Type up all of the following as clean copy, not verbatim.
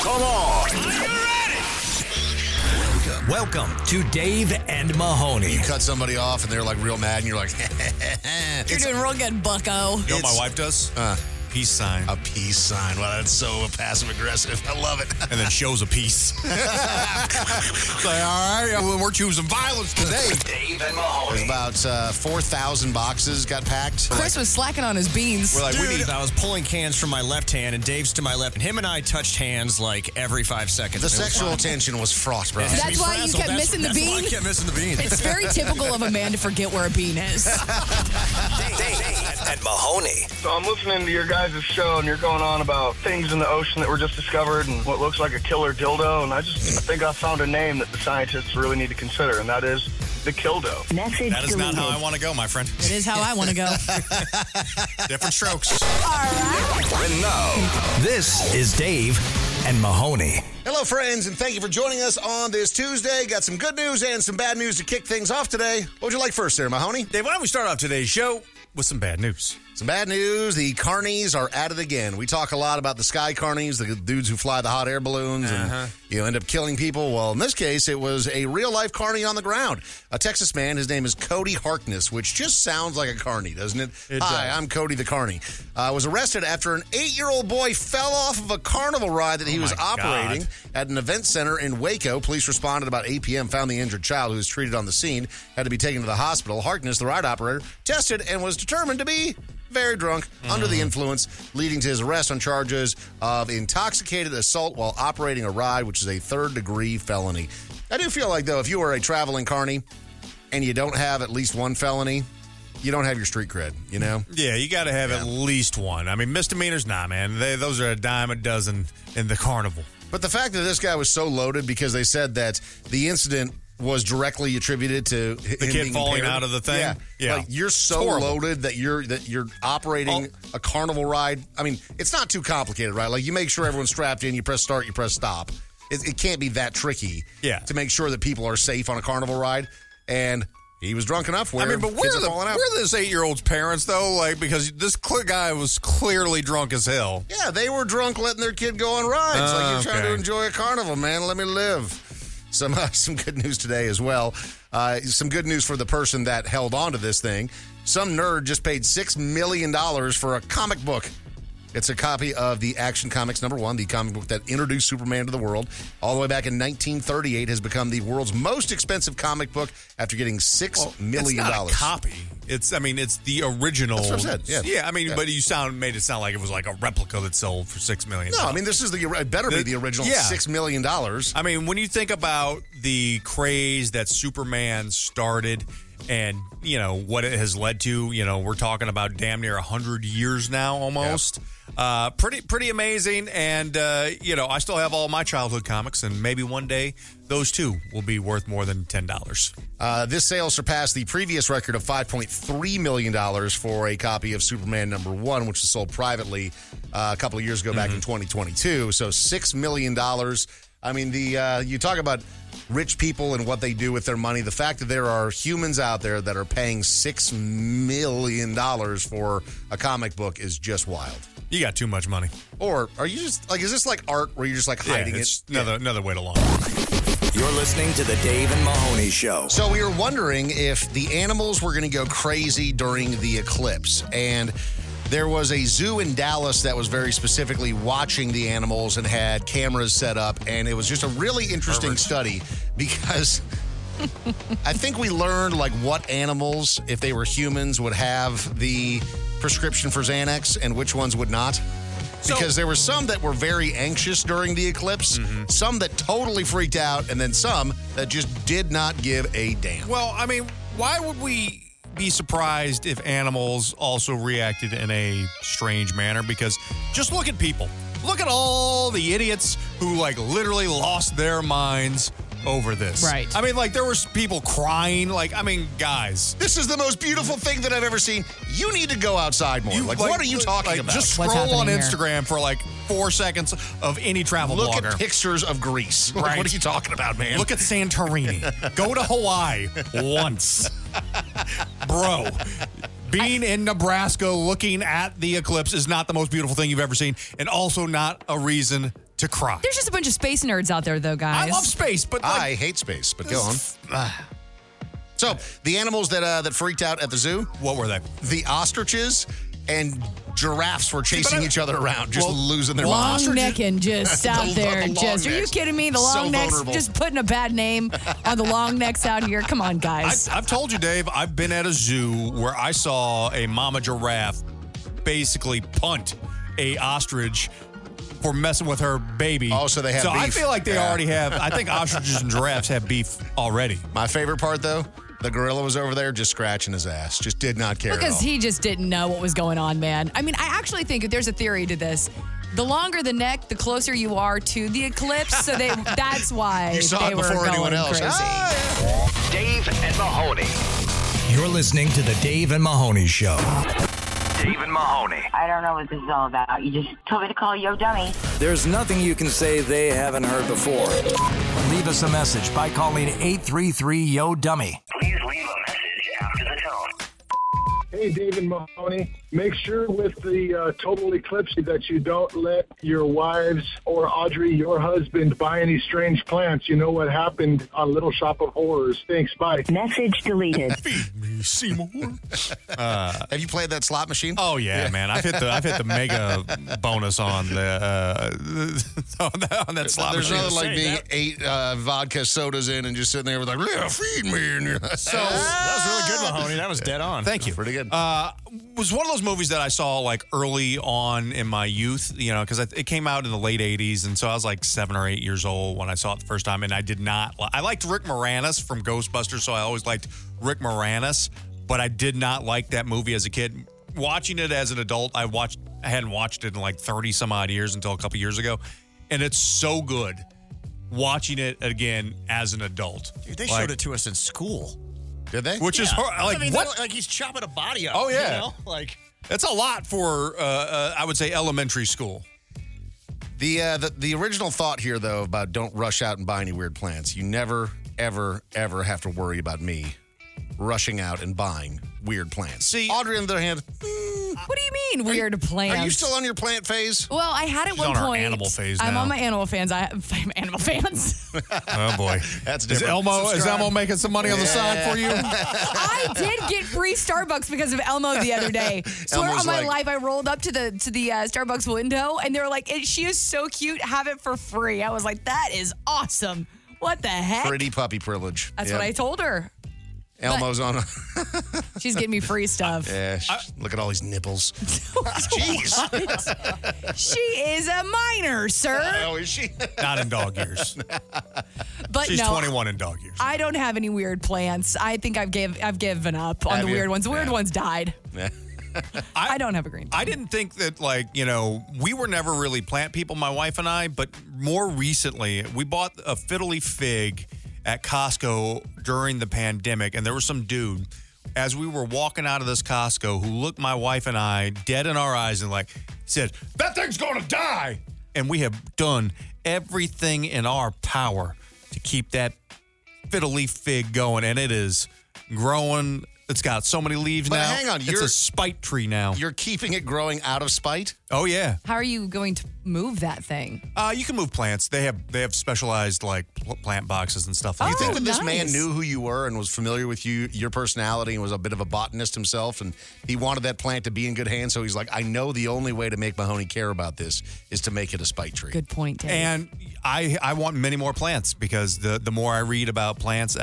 Come on. Are you ready? Welcome to Dave and Mahoney. You cut somebody off and they're like real mad and you're like, You're doing real good, bucko. You know what my wife does? Peace sign. A peace sign. Well, that's so passive aggressive. I love it. And then shows a peace. It's like, all right, we're choosing violence today. Dave and Mahoney. There's about 4,000 boxes got packed. Chris was slacking on his beans. We're like, I was pulling cans from my left hand, and Dave's to my left, and him and I touched hands like every 5 seconds. The sexual tension was fraught, bro. That's why you kept missing the bean? That's why I kept missing the bean. It's very typical of a man to forget where a bean is. Dave and Mahoney. So I'm listening to your guys' show, and you're going on about things in the ocean that were just discovered and what looks like a killer dildo, and I think I found a name that the scientists really need to consider, and that is the kildo. That is not how I want to go, my friend. It is how I want to go. Different strokes. And now, this is Dave and Mahoney. Hello, friends, and thank you for joining us on this Tuesday. Got some good news and some bad news to kick things off today. What would you like first there, Mahoney? Dave, why don't we start off today's show with some bad news? Some bad news. The carnies are at it again. We talk a lot about the sky carnies, the dudes who fly the hot air balloons and end up killing people. Well, in this case, it was a real-life carny on the ground. A Texas man, his name is Cody Harkness, which just sounds like a carny, doesn't it? Hi, I'm Cody the Carny. Was arrested after an 8-year-old boy fell off of a carnival ride that he was operating at an event center in Waco. Police responded about 8 p.m., found the injured child who was treated on the scene, had to be taken to the hospital. Harkness, the ride operator, tested and was determined to be very drunk, under the influence, leading to his arrest on charges of intoxicated assault while operating a ride, which is a third-degree felony. I do feel like, though, if you are a traveling carny and you don't have at least one felony, you don't have your street cred, you know? Yeah, you got to have at least one. I mean, misdemeanors, nah, man. Those are a dime a dozen in the carnival. But the fact that this guy was so loaded because they said that the incident was directly attributed to the kid falling out of the thing. Yeah. Like, you're so loaded that you're operating a carnival ride. I mean, it's not too complicated, right? Like, you make sure everyone's strapped in, you press start, you press stop. It can't be that tricky to make sure that people are safe on a carnival ride. And he was drunk enough where kids are falling out. Where are this 8-year-old's parents, though? Like, because this guy was clearly drunk as hell. Yeah, they were drunk letting their kid go on rides. Like, you're trying to enjoy a carnival, man. Let me live. Some good news today as well. Some good news for the person that held on to this thing. Some nerd just paid $6 million for a comic book. It's a copy of the Action Comics #1, the comic book that introduced Superman to the world. All the way back in 1938, has become the world's most expensive comic book after getting $6 million. It's not a copy. It's the original. That's what I said. Yeah, I mean, but you made it sound like it was like a replica that sold for $6 million. No, I mean, this is it better be the original $6 million. I mean, when you think about the craze that Superman started and, you know, what it has led to, you know, we're talking about damn near 100 years now almost. Yep. Pretty amazing. And, you know, I still have all my childhood comics, and maybe one day those too will be worth more than $10. This sale surpassed the previous record of $5.3 million for a copy of Superman #1, which was sold privately a couple of years ago back in 2022. So $6 million. I mean, you talk about rich people and what they do with their money. The fact that there are humans out there that are paying $6 million for a comic book is just wild. You got too much money. Or are you just like, is this like art where you're just like hiding it? Another way to launch. You're listening to the Dave and Mahoney Show. So we were wondering if the animals were going to go crazy during the eclipse. And there was a zoo in Dallas that was very specifically watching the animals and had cameras set up. And it was just a really interesting study because I think we learned like what animals, if they were humans, would have the prescription for Xanax and which ones would not. Because there were some that were very anxious during the eclipse, some that totally freaked out, and then some that just did not give a damn. Well, I mean, why would we be surprised if animals also reacted in a strange manner? Because just look at people. Look at all the idiots who, like, literally lost their minds over this. Right. I mean, like, there was people crying. Like, I mean, guys. This is the most beautiful thing that I've ever seen. You need to go outside more. What are you talking about? Just scroll on Instagram for like 4 seconds of any travel blogger. Look at pictures of Greece. Right. What are you talking about, man? Look at Santorini. Go to Hawaii once. Bro. Being in Nebraska looking at the eclipse is not the most beautiful thing you've ever seen, and also not a reason to cry. There's just a bunch of space nerds out there, though, guys. I love space, but like, I hate space, but go on. So, the animals that freaked out at the zoo, what were they? the ostriches and giraffes were chasing each other around, just losing their long minds. necking just out there. the long Just, are you necks. kidding me? The So long necks vulnerable. just putting a bad name on the long necks out here. Come on, guys. I've told you, Dave, I've been at a zoo where I saw a mama giraffe basically punt a ostrich for messing with her baby. Oh, so they have So I beef. feel like they Yeah. already have. I think ostriches and giraffes have beef already. My favorite part, though, the gorilla was over there just scratching his ass. Just did not care Because at all. he just didn't know what was going on, man. I mean, I actually think there's a theory to this. The longer the neck, the closer you are to the eclipse. So that's why You saw they it were before going anyone else. crazy. Dave and Mahoney. You're listening to the Dave and Mahoney Show. Dave and Mahoney. I don't know what this is all about. You just told me to call Yo Dummy. There's nothing you can say they haven't heard before. Leave us a message by calling 833-YO-DUMMY. Please leave a message after the tone. Hey, Dave and Mahoney, make sure with the total eclipse that you don't let your wives or Audrey, your husband, buy any strange plants. You know what happened on Little Shop of Horrors. Thanks, bye. Message deleted. Seymour. Have you played that slot machine? Oh yeah, man! I've hit the mega bonus on the on that slot There's machine. nothing like being 8 vodka sodas in and just sitting there with like, yeah, feed me. And you're like, So that was really good, Mahoney. That was dead on. Thank you. pretty good. Was one of those movies that I saw like early on in my youth, you know, because it came out in the late 80s. And so I was like 7 or 8 years old when I saw it the first time. And I did not, I liked Rick Moranis from Ghostbusters. So I always liked Rick Moranis, but I did not like that movie as a kid. Watching it as an adult, I hadn't watched it in like 30 some odd years until a couple years ago. And it's so good watching it again as an adult. Dude, they Like, showed it to us in school. Did they? which is like, I mean, what? like he's chopping a body up. Oh, yeah. You know? Like, That's a lot for, I would say, elementary school. The original thought here, though, about don't rush out and buy any weird plants. You never, ever, ever have to worry about me rushing out and buying weird plants. See- Audrey, on the other hand, What do you mean, weird plants? are you still on your plant phase? Well, I had at She's one on her point. animal phase I'm now. on my animal fans. Animal fans. Oh boy, That's is different. Elmo making some money on the side for you? I did get free Starbucks because of Elmo the other day. Swear Elmo's on my like- life, I rolled up to the Starbucks window and they were like, "She is so cute. Have it for free." I was like, "That is awesome. What the heck?" Pretty puppy privilege. That's Yep. what I told her. Elmo's on. She's getting me free stuff. Yeah, look at all these nipples. Jeez. She is a minor, sir. Oh, is she? Not in dog years. But She's no, 21 in dog years. I don't have any weird plants. I think I've given up on Have the you? weird ones. The weird Yeah. ones died. Yeah. I don't have a green. I didn't think that, like, you know, we were never really plant people, my wife and I, but more recently, we bought a fiddly fig at Costco during the pandemic, and there was some dude, as we were walking out of this Costco, who looked my wife and I dead in our eyes and, like, said, "That thing's gonna die!" And we have done everything in our power to keep that fiddly fig going, and it is growing. It's got so many leaves But now. hang on, it's you're- a spite tree now. You're keeping it growing out of spite? Oh yeah. How are you going to move that thing? You can move plants. They have specialized like plant boxes and stuff like You think that. that this man nice. knew who you were and was familiar with your personality and was a bit of a botanist himself, and he wanted that plant to be in good hands, so he's like, I know the only way to make Mahoney care about this is to make it a spite tree. Good point, Dave. And I want many more plants because the more I read about plants,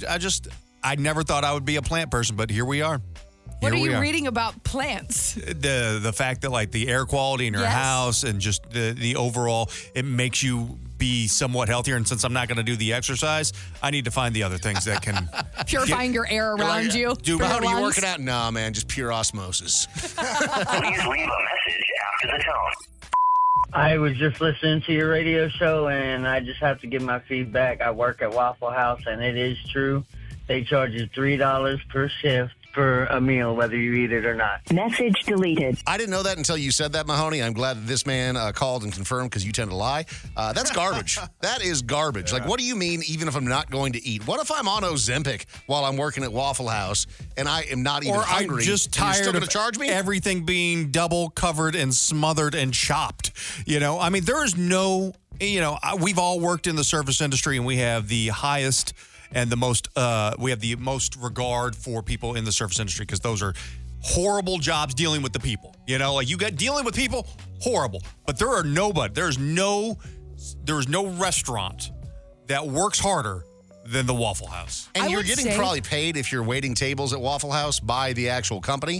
I never thought I would be a plant person, but here we are. what are Here we you are. reading about plants? The fact that like the air quality in your Yes. house and just the overall, it makes you be somewhat healthier. And since I'm not going to do the exercise, I need to find the other things that can Purifying your air around you. Dude, for your Mahoney, you lungs? working out? Nah, man, just pure osmosis. Please leave a message after the tone. I was just listening to your radio show, and I just have to give my feedback. I work at Waffle House, and it is true. They charge you $3 per shift for a meal, whether you eat it or not. Message deleted. I didn't know that until you said that, Mahoney. I'm glad that this man called and confirmed because you tend to lie. That's garbage. That is garbage. Like, what do you mean even if I'm not going to eat? What if I'm on Ozempic while I'm working at Waffle House and I am not even or hungry? I'm just and you're tired still of gonna charge me? everything being double covered and smothered and chopped. You know, I mean, there is no we've all worked in the service industry, and we have the highest and the most regard for people in the service industry because those are horrible jobs dealing with the people. You got dealing with people, horrible. But there's no restaurant that works harder than the Waffle House. And you're getting probably paid if you're waiting tables at Waffle House by the actual company,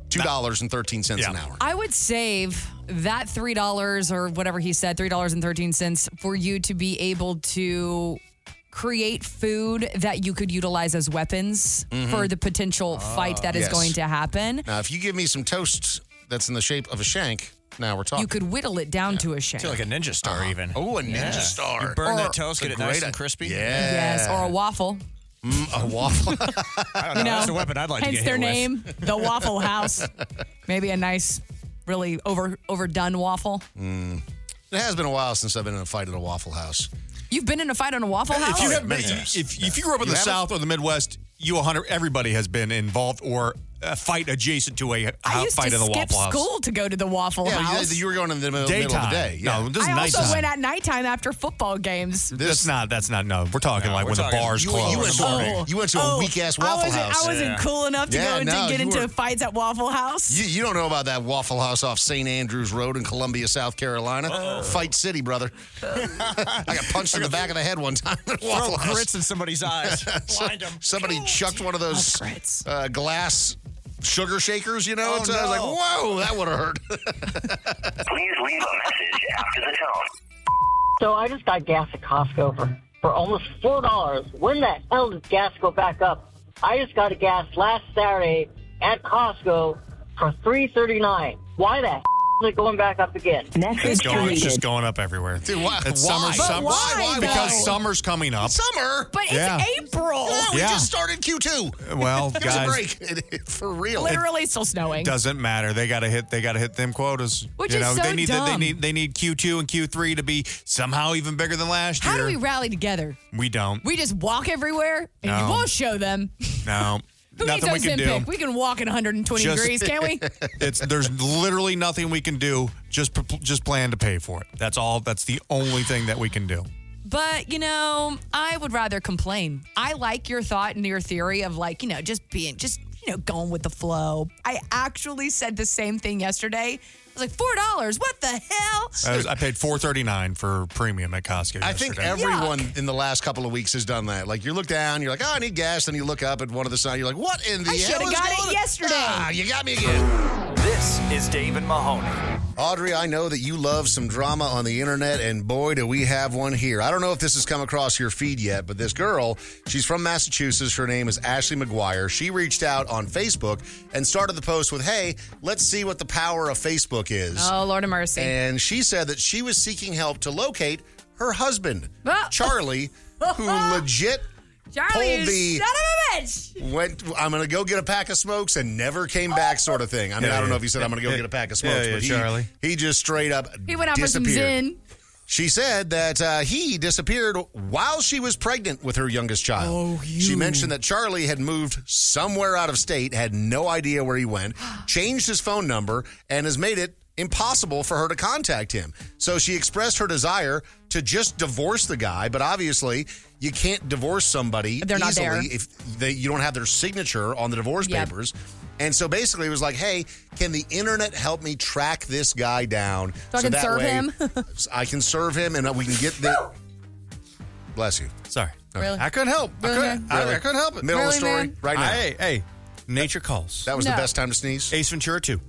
$2.13 an hour. I would save that $3 or whatever he said, $3.13 for you to be able to create food that you could utilize as weapons for the potential fight that is going to happen. Now, if you give me some toast that's in the shape of a shank, now we're talking. You could whittle it down to a shank. To like a ninja star even. Oh, a ninja star. You burn that toast, get it nice and crispy. Yes, or a waffle. A waffle. I don't know. That's a weapon I'd like to get hence their hit name, the Waffle House. Maybe a nice, really overdone waffle. It has been a while since I've been in a fight at a Waffle House. You've been in a fight on a Waffle House? If you grew up in the South or the Midwest, everybody has been involved or a fight adjacent to a fight in the Waffle House. I used to skip school to go to the Waffle House. You were going in the middle of the day. Yeah. No, this is I nighttime. also went at nighttime after football games. That's not. No, we're talking when the bars close. You went to a weak-ass Waffle House. I wasn't cool enough to get into fights at Waffle House. You don't know about that Waffle House off St. Andrews Road in Columbia, South Carolina. Fight City, brother. I got punched in the back of the head one time at Waffle House. Grits in somebody's eyes. Blind them. Somebody chucked one of those glass sugar shakers, I was like, whoa, that would have hurt. Please leave a message after the tone. So I just got gas at Costco for almost $4. When the hell does gas go back up? I just got a gas last Saturday at Costco for $3.39. Why the hell is it going back up again? Message it's just going up everywhere. Dude, why? It's Why? Why? Because summer's coming up. Summer? But it's April. Yeah, we just started Q2. Well, Give guys, us a break. For real. Literally still snowing. Doesn't matter. They gotta hit them quotas. Which is so they need dumb. They need Q2 and Q3 to be somehow even bigger than last year. How do we rally together? We don't. We just walk everywhere and you won't show them. No. Who needs Nothing we can do. Ozempic? We can walk in 120 degrees, can't we? There's literally nothing we can do. Just plan to pay for it. That's all. That's the only thing that we can do. But, I would rather complain. I like your thought and your theory of just going with the flow. I actually said the same thing yesterday. I was like, $4? What the hell? I paid $4.39 for premium at Costco I think everyone in the last couple of weeks has done that. Like, you look down, you're like, oh, I need gas. Then you look up at one of the signs, you're like, what in the hell is going on? I should have got it yesterday. You got me again. This is Dave and Mahoney. Audrey, I know that you love some drama on the internet, and boy, do we have one here. I don't know if this has come across your feed yet, but this girl, she's from Massachusetts. Her name is Ashley McGuire. She reached out on Facebook and started the post with, hey, let's see what the power of Facebook is. Oh, Lord of mercy. And she said that she was seeking help to locate her husband, Charlie, who legit Charlie, pulled the son of a bitch. I'm going to go get a pack of smokes and never came back sort of thing. I mean, I don't know if he said, I'm going to go get a pack of smokes, but Charlie. He just straight up He went out for some disappeared. Zyn. She said that he disappeared while she was pregnant with her youngest child. Oh, She mentioned that Charlie had moved somewhere out of state, had no idea where he went, changed his phone number, and has made it impossible for her to contact him. So she expressed her desire to just divorce the guy, but obviously you can't divorce somebody They're not easily there. if you don't have their signature on the divorce papers. And so basically it was like, hey, can the internet help me track this guy down? So I can that serve way him? I can serve him and we can get the... Bless you. Sorry. Really? I couldn't help. I couldn't help it. Middle of the story, man? right now. Hey, nature calls. That was the best time to sneeze. Ace Ventura 2.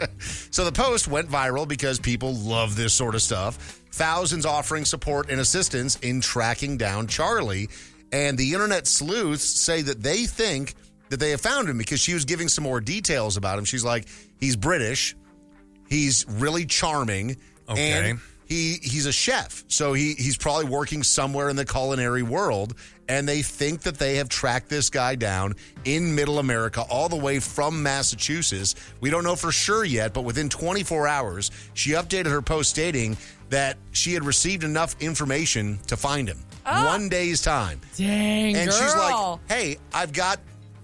So the post went viral because people love this sort of stuff. Thousands offering support and assistance in tracking down Charlie. And the internet sleuths say that they think that they have found him because she was giving some more details about him. She's like, he's British. He's really charming. Okay. And he's a chef. So he's probably working somewhere in the culinary world. And they think that they have tracked this guy down in middle America, all the way from Massachusetts. We don't know for sure yet, but within 24 hours, she updated her post stating that she had received enough information to find him. 1 day's time. Dang, And girl. she's like, hey, I've got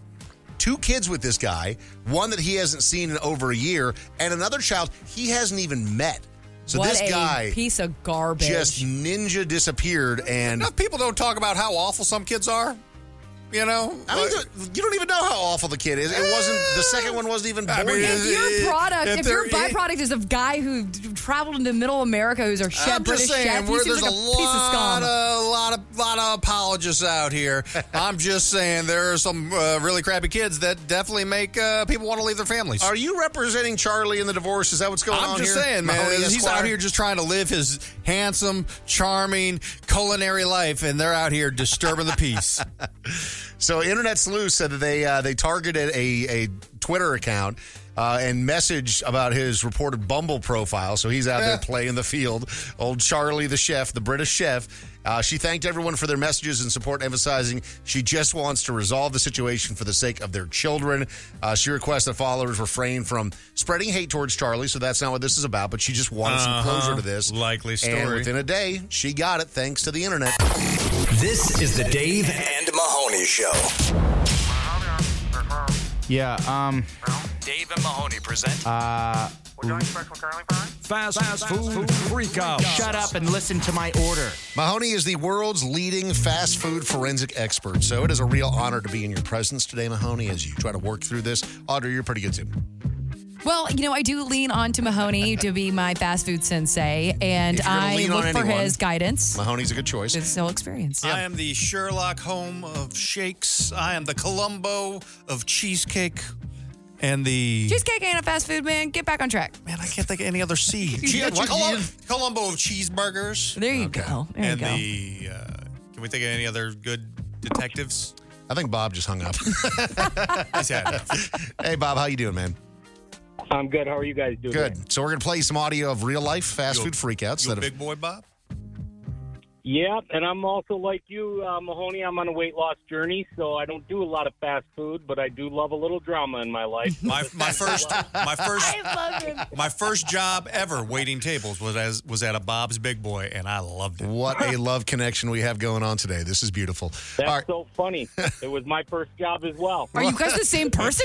2 kids with this guy, one that he hasn't seen in over a year, and another child he hasn't even met. So what this guy a piece of garbage. just ninja disappeared, and Enough people don't talk about how awful some kids are. You know, I mean, you don't even know how awful the kid is. It wasn't. The second one wasn't even born yet. If your byproduct is a guy who traveled into middle America who's a chef, British chef, he seems like a piece of scum. A lot of apologists out here. I'm just saying there are some really crappy kids that definitely make people want to leave their families. Are you representing Charlie in the divorce? Is that what's going on here? I'm just saying, man. Mahoney He's Esquire? out here just trying to live his handsome, charming, culinary life, and they're out here disturbing the peace. So Internet Sleuth said that they targeted a Twitter account and messaged about his reported Bumble profile. So he's out there playing the field. Old Charlie the chef, the British chef. She thanked everyone for their messages and support, emphasizing she just wants to resolve the situation for the sake of their children. She requests that followers refrain from spreading hate towards Charlie, so that's not what this is about, but she just wanted some closure to this. Likely story. And within a day, she got it thanks to the internet. This is the Dave and Mahoney Show. Yeah, Dave and Mahoney present. Fast food freak out. Shut up and listen to my order. Mahoney is the world's leading fast food forensic expert, so it is a real honor to be in your presence today, Mahoney, as you try to work through this. Audrey, you're pretty good too. Well, I do lean on to Mahoney to be my fast food sensei, and I look for his guidance. Mahoney's a good choice. With no experience. I am the Sherlock Holmes of shakes. I am the Columbo of cheesecake. And the Cheesecake ain't a fast food, man. Get back on track. Man, I can't think of any other C. Columbo of cheeseburgers. There you go. There and you go. Can we think of any other good detectives? I think Bob just hung up. He's had enough. Hey, Bob, how you doing, man? I'm good. How are you guys doing? Good. So we're going to play you some audio of real-life fast food freakouts. You a big boy, Bob? Yeah, and I'm also like you, Mahoney. I'm on a weight loss journey, so I don't do a lot of fast food, but I do love a little drama in my life. My first job ever waiting tables was at a Bob's Big Boy, and I loved it. What a love connection we have going on today. This is beautiful. That's so funny. It was my first job as well. Are you guys the same person?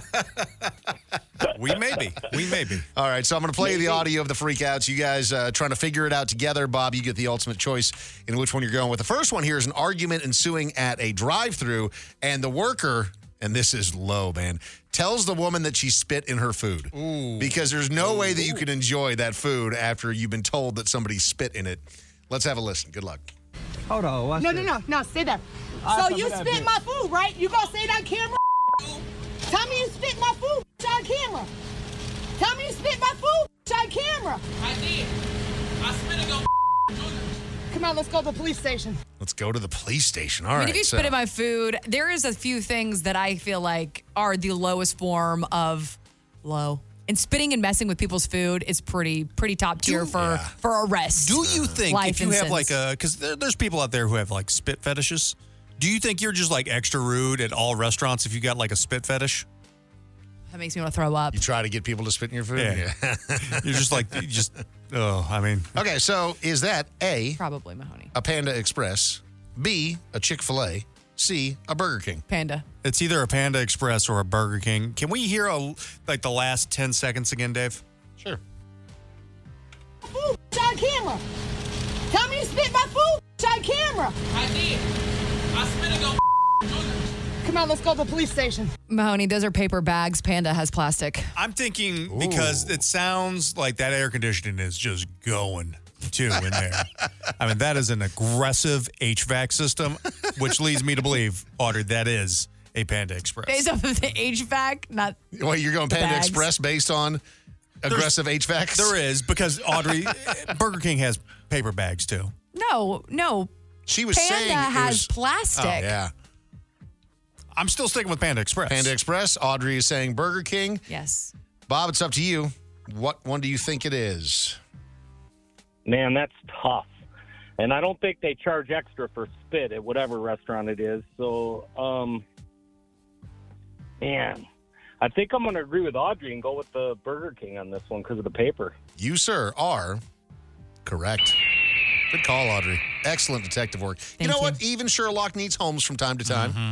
We may be. All right, so I'm going to play you the audio of the freakouts. You guys trying to figure it out together. Bob, you get the ultimate choice in which one you're going with. The first one here is an argument ensuing at a drive-thru, and the worker, and this is low, man, tells the woman that she spit in her food. Ooh. Because there's no way that you can enjoy that food after you've been told that somebody spit in it. Let's have a listen. Good luck. Hold on. No, stay there. So you spit my food, right? You gonna say that on camera? Tell me you spit my food on camera. Tell me you spit my food on camera. I did. I spit it on. Come on, let's go to the police station. Let's go to the police station. All I mean, right. if you spit in my food, there is a few things that I feel like are the lowest form of low. And spitting and messing with people's food is pretty top tier for arrest. Do you think life if you have instance. like because there's people out there who have like spit fetishes? Do you think you're just like extra rude at all restaurants if you got like a spit fetish? That makes me want to throw up. You try to get people to spit in your food? Yeah. You're just like, Okay, so is that A, probably Mahoney, a Panda Express, B, a Chick-fil-A, C, a Burger King? Panda. It's either a Panda Express or a Burger King. Can we hear the last 10 seconds again, Dave? Sure. Food on camera. Tell me you spit my food on camera. I did. I spit it on. Come on, let's go to the police station. Mahoney, those are paper bags. Panda has plastic. I'm thinking because it sounds like that air conditioning is just going too in there. I mean, that is an aggressive HVAC system, which leads me to believe, Audrey, that is a Panda Express. Based off of the HVAC, not. Wait, you're going Panda bags. Express based on aggressive HVAC? There is, because Audrey, Burger King has paper bags too. No. She was Panda saying it has was plastic. Oh, yeah. I'm still sticking with Panda Express. Panda Express. Audrey is saying Burger King. Yes. Bob, it's up to you. What one do you think it is? Man, that's tough. And I don't think they charge extra for spit at whatever restaurant it is. So, man, I think I'm going to agree with Audrey and go with the Burger King on this one because of the paper. You, sir, are correct. Good call, Audrey. Excellent detective work. You know what? Even Sherlock needs Holmes from time to time.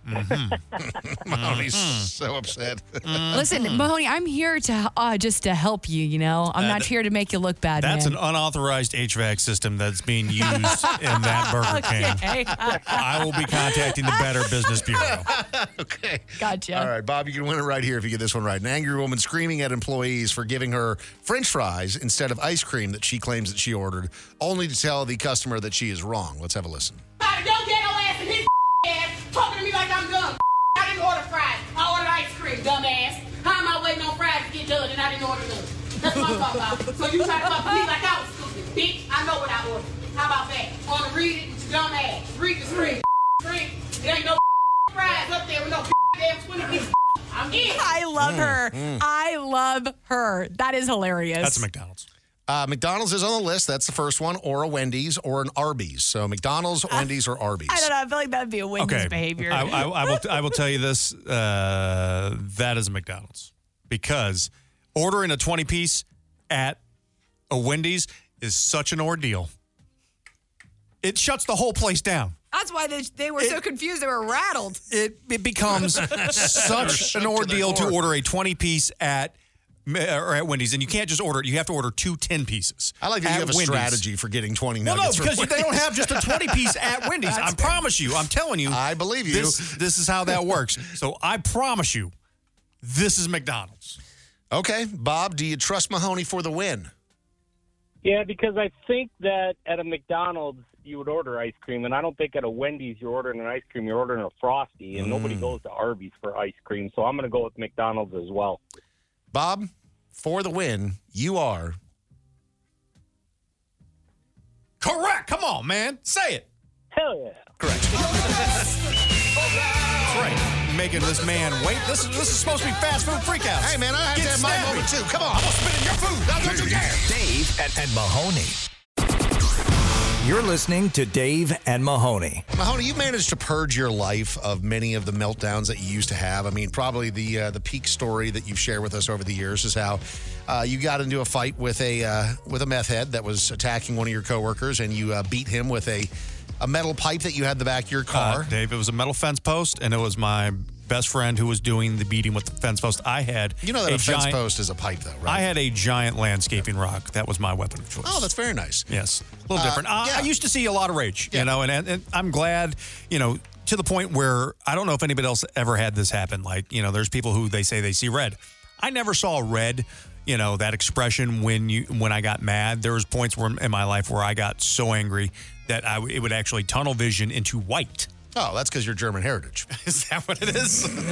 Mahoney's so upset. Listen, Mahoney, I'm here to just to help you, you know? I'm not here to make you look bad, That's man. an unauthorized HVAC system that's being used in that Burger King. I will be contacting the Better Business Bureau. Okay. Gotcha. All right, Bob, you can win it right here if you get this one right. An angry woman screaming at employees for giving her French fries instead of ice cream that she claims that she ordered, only to tell the customer that she is wrong. Let's have a listen. Don't get no ass in his ass talking to me like I'm dumb. I didn't order fries. I ordered ice cream, dumbass. How am I waiting on fries to get done and I didn't order them? That's what I'm talking about. So you try to talk to me like I was stupid. Bitch, I know what I ordered. How about that? Want to read it? Dumbass. Read the screen. There ain't no fries up there with no damn 20 pieces. I'm in. I love her. I love her. That is hilarious. That's a McDonald's. McDonald's is on the list. That's the first one, or a Wendy's, or an Arby's. So McDonald's, Wendy's, or Arby's. I don't know. I feel like that would be a Wendy's behavior. I will tell you this. That is a McDonald's. Because ordering a 20-piece at a Wendy's is such an ordeal. It shuts the whole place down. That's why they were so confused. They were rattled. It becomes such an ordeal to order a 20-piece at Wendy's, and you can't just order it. You have to order 2 10-pieces. I like that you have a strategy for getting 20 nuggets. Well, no, because they don't have just a 20-piece at Wendy's. I promise you. I'm telling you. I believe you. This is how that works. So I promise you, this is McDonald's. Okay. Bob, do you trust Mahoney for the win? Yeah, because I think that at a McDonald's, you would order ice cream, and I don't think at a Wendy's you're ordering an ice cream. You're ordering a Frosty, and nobody goes to Arby's for ice cream. So I'm going to go with McDonald's as well. Bob, for the win, you are correct. Come on, man. Say it. Hell yeah. Correct. That's right. Making this man wait. This is supposed to be fast food freakouts. Hey, man, I have to have my moment, too. Come on. I'm going to spit in your food. Now, don't you dare. Dave and Mahoney. You're listening to Dave and Mahoney. Mahoney, you managed to purge your life of many of the meltdowns that you used to have. I mean, probably the peak story that you've shared with us over the years is how you got into a fight with a meth head that was attacking one of your coworkers, and you beat him with a metal pipe that you had in the back of your car. Dave, it was a metal fence post, and it was my best friend who was doing the beating with the fence post. I had a fence post is a pipe, though, right? I had a giant landscaping rock. That was my weapon of choice. Oh, that's very nice. Yes, a little different. I used to see a lot of rage, you know, and I'm glad, you know, to the point where I don't know if anybody else ever had this happen. Like, you know, there's people who they say they see red. I never saw red. You know, that expression when I got mad. There was points in my life where I got so angry that it would actually tunnel vision into white. Oh, that's because you're German heritage. Is that what it is? Oh,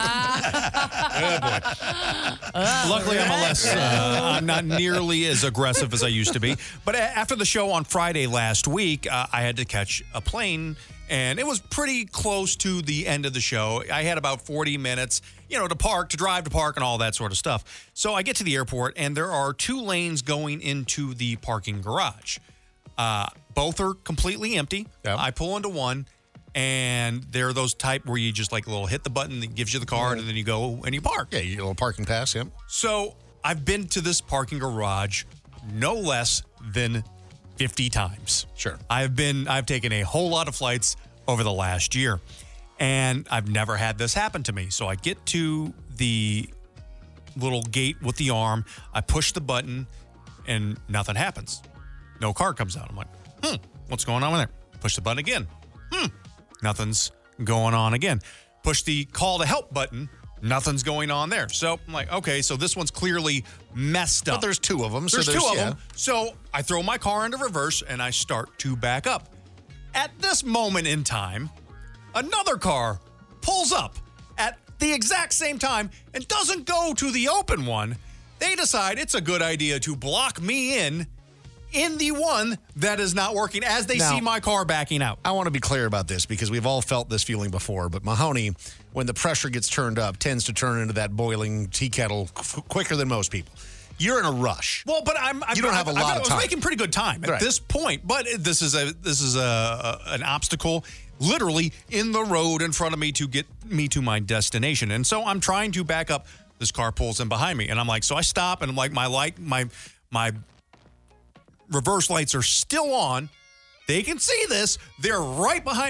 boy. Luckily, I'm not nearly as aggressive as I used to be. But after the show on Friday last week, I had to catch a plane, and it was pretty close to the end of the show. I had about 40 minutes, you know, to drive to park and all that sort of stuff. So I get to the airport, and there are 2 lanes going into the parking garage. Both are completely empty. Yep. I pull into one. And they're those type where you just like a little hit the button that gives you the card, and then you go and you park. Yeah, you get a little parking pass, yeah. So I've been to this parking garage no less than 50 times. Sure. I've taken a whole lot of flights over the last year, and I've never had this happen to me. So I get to the little gate with the arm, I push the button, and nothing happens. No card comes out. I'm like, what's going on with there? Push the button again. Nothing's going on again. Push the call to help button. Nothing's going on there. So I'm like, okay, so this one's clearly messed up. But there's 2 of them. There's 2 of them. So I throw my car into reverse and I start to back up. At this moment in time, another car pulls up at the exact same time and doesn't go to the open one. They decide it's a good idea to block me in the one that is not working as they see my car backing out. I want to be clear about this because we've all felt this feeling before, but Mahoney, when the pressure gets turned up, tends to turn into that boiling tea kettle quicker than most people. You're in a rush. Well, but you don't have a lot of time. I was making pretty good time at this point, but this is an obstacle literally in the road in front of me to get me to my destination. And so I'm trying to back up. This car pulls in behind me, and I'm like, so I stop, and I'm like, my reverse lights are still on. They can see this. They're right behind me.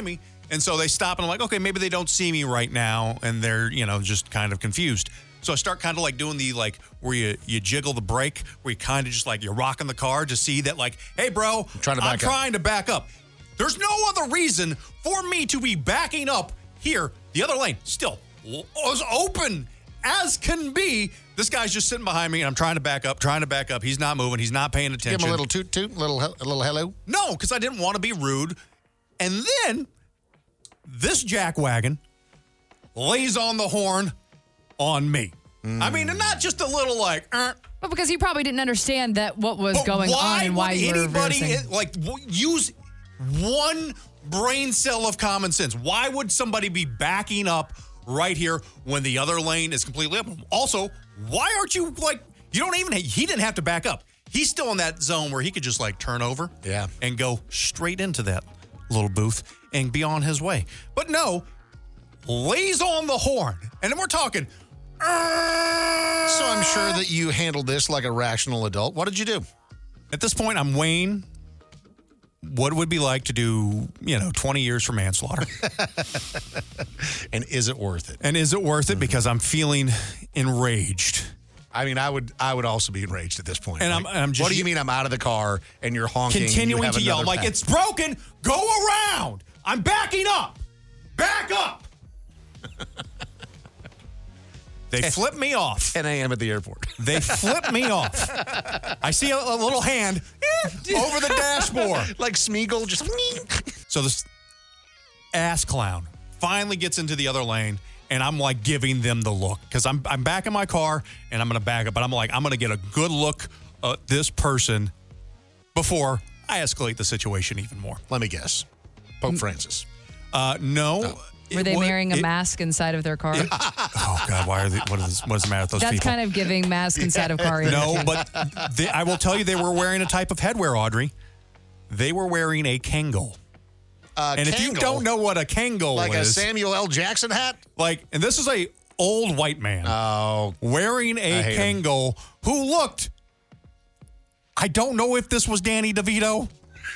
And so they stop and I'm like, okay, maybe they don't see me right now and they're, just kind of confused. So I start kind of like doing the like where you jiggle the brake, where you kind of just like you're rocking the car to see that like, hey, bro, I'm trying to back up. There's no other reason for me to be backing up here. The other lane still was open as can be. This guy's just sitting behind me and I'm trying to back up. He's not moving. He's not paying attention. Give him a little toot, a little hello. No, because I didn't want to be rude. And then this jackwagon lays on the horn on me. I mean, and not just a little like, But because you probably didn't understand that what was going on and why you were reversing. Use one brain cell of common sense? Why would somebody be backing up right here when the other lane is completely open? Also, why aren't you he didn't have to back up. He's still in that zone where he could just like turn over and go straight into that little booth and be on his way. But no, lays on the horn. And then we're talking. So I'm sure that you handled this like a rational adult. What did you do? At this point, I'm weighing what it would be like to do, 20 years for manslaughter. And is it worth it? Because I'm feeling enraged. I mean, I would also be enraged at this point. And I'm just. What do you mean I'm out of the car and you're honking? Continuing to yell like it's broken. Go around. I'm backing up. Back up. They flip me off. 10 a.m. at the airport. They flip me off. I see a little hand over the dashboard. Like Smeagol, just. So this ass clown finally gets into the other lane, and I'm like giving them the look. Because I'm back in my car, and I'm going to back up. But I'm like, I'm going to get a good look at this person before I escalate the situation even more. Let me guess. Pope Francis. No. Were they wearing a mask inside of their car? Oh, God, why are they? What is the matter with those people? That's kind of giving mask inside of car. No, but I will tell you they were wearing a type of headwear, Audrey. They were wearing a Kangol. And if you don't know what a Kangol like is. Like a Samuel L. Jackson hat? And this is a old white man wearing a Kangol who looked, I don't know if this was Danny DeVito,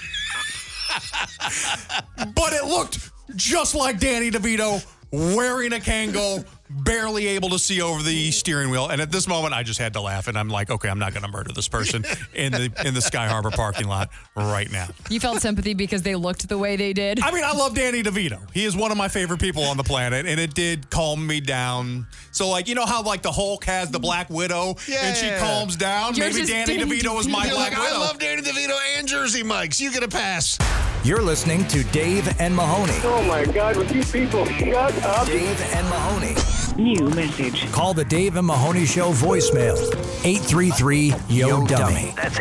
but it looked just like Danny DeVito wearing a Kangol, barely able to see over the steering wheel. And at this moment, I just had to laugh. And I'm like, okay, I'm not going to murder this person in the Sky Harbor parking lot right now. You felt sympathy because they looked the way they did? I mean, I love Danny DeVito. He is one of my favorite people on the planet. And it did calm me down. So, like, you know how, like, the Hulk has the Black Widow and she calms down? Yours Maybe Danny DeVito is my Black Widow. I love Danny DeVito and Jersey Mike's. You get a pass. You're listening to Dave and Mahoney. Oh, my God. Would you people shut up? Dave and Mahoney. New message. Call the Dave and Mahoney Show voicemail. 833-YO-DUMMY. That's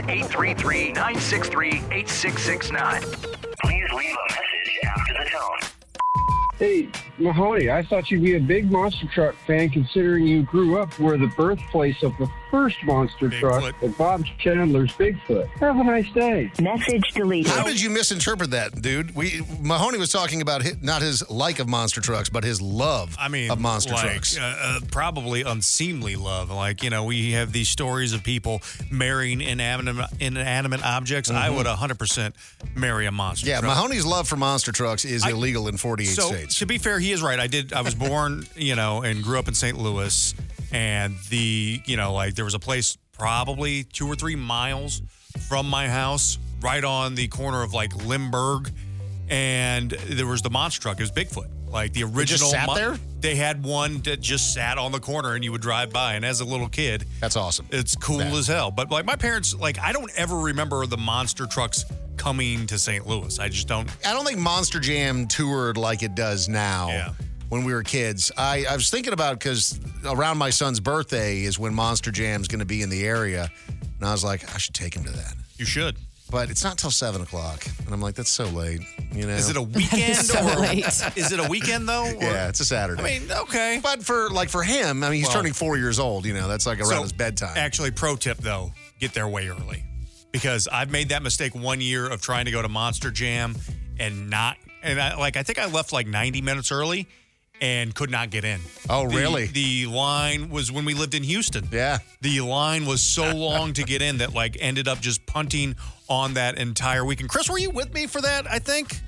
833-963-8669. Please leave a message after the tone. Hey, Mahoney, I thought you'd be a big monster truck fan considering you grew up where the birthplace of the first monster truck, the Bob Chandler's Bigfoot. Have a nice day. Message deleted. How did you misinterpret that, dude? Mahoney was talking about not his like of monster trucks, but his love of monster trucks. Probably unseemly love. Like, we have these stories of people marrying inanimate objects. I would 100% marry a monster truck. Yeah, Mahoney's love for monster trucks is illegal in 48 states. To be fair, he is right. I was born, and grew up in St. Louis, and there was a place probably 2 or 3 miles from my house, right on the corner of like Limburg, and there was the monster truck. It was Bigfoot, like the original. It just sat there? They had one that just sat on the corner, and you would drive by. And as a little kid, that's awesome. It's cool as hell. But like my parents, I don't ever remember the monster trucks coming to St. Louis. I just don't. I don't think Monster Jam toured like it does now. Yeah. When we were kids, I was thinking about, because around my son's birthday is when Monster Jam's going to be in the area, and I was like, I should take him to that. You should. But it's not till 7 o'clock, and I'm like, that's so late. Is it a weekend? late. Is it a weekend though? Yeah, it's a Saturday. I mean, okay. But for him, I mean, he's turning 4 years old. That's like around his bedtime. Actually, pro tip though, get there way early, because I've made that mistake one year of trying to go to Monster Jam and I think I left like 90 minutes early and could not get in. Oh, really? The line was when we lived in Houston. Yeah. The line was so long to get in that ended up just punting on that entire weekend. Chris, were you with me for that, I think?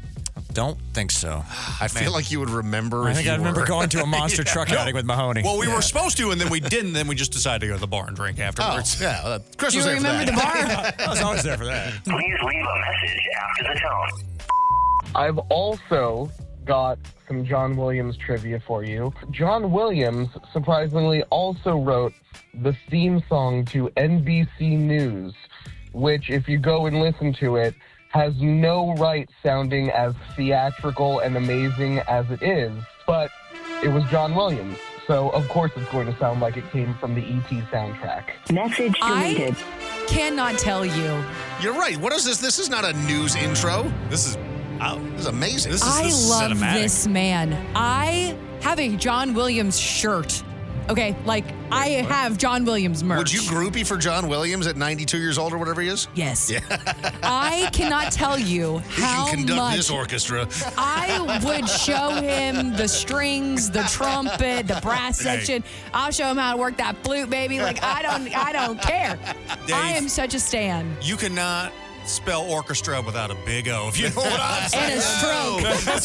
Don't think so. I feel like you would remember. I think I remember going to a monster truck outing with Mahoney. Well, we were supposed to, and then we didn't. And then we just decided to go to the bar and drink afterwards. Oh, yeah. Chris Do was you there for remember that. the bar? I was always there for that. Please leave a message after the tone. I've also got some John Williams trivia for you. John Williams, surprisingly, also wrote the theme song to NBC News, which, if you go and listen to it, has no right sounding as theatrical and amazing as it is, but it was John Williams. So, of course, it's going to sound like it came from the E.T. soundtrack. Message deleted. I cannot tell you. You're right. What is this? This is not a news intro. This is amazing. This is love cinematic. this man. I have a John Williams shirt. Okay, like I have John Williams merch. Would you groupie for John Williams at 92 years old or whatever he is? Yes. Yeah. I cannot tell you how He can conduct much this orchestra. I would show him the strings, the trumpet, the brass section. I'll show him how to work that flute, baby. Like I don't care. Dave, I am such a stan. You cannot spell orchestra without a big O, if you know what I'm saying. And a stroke. That's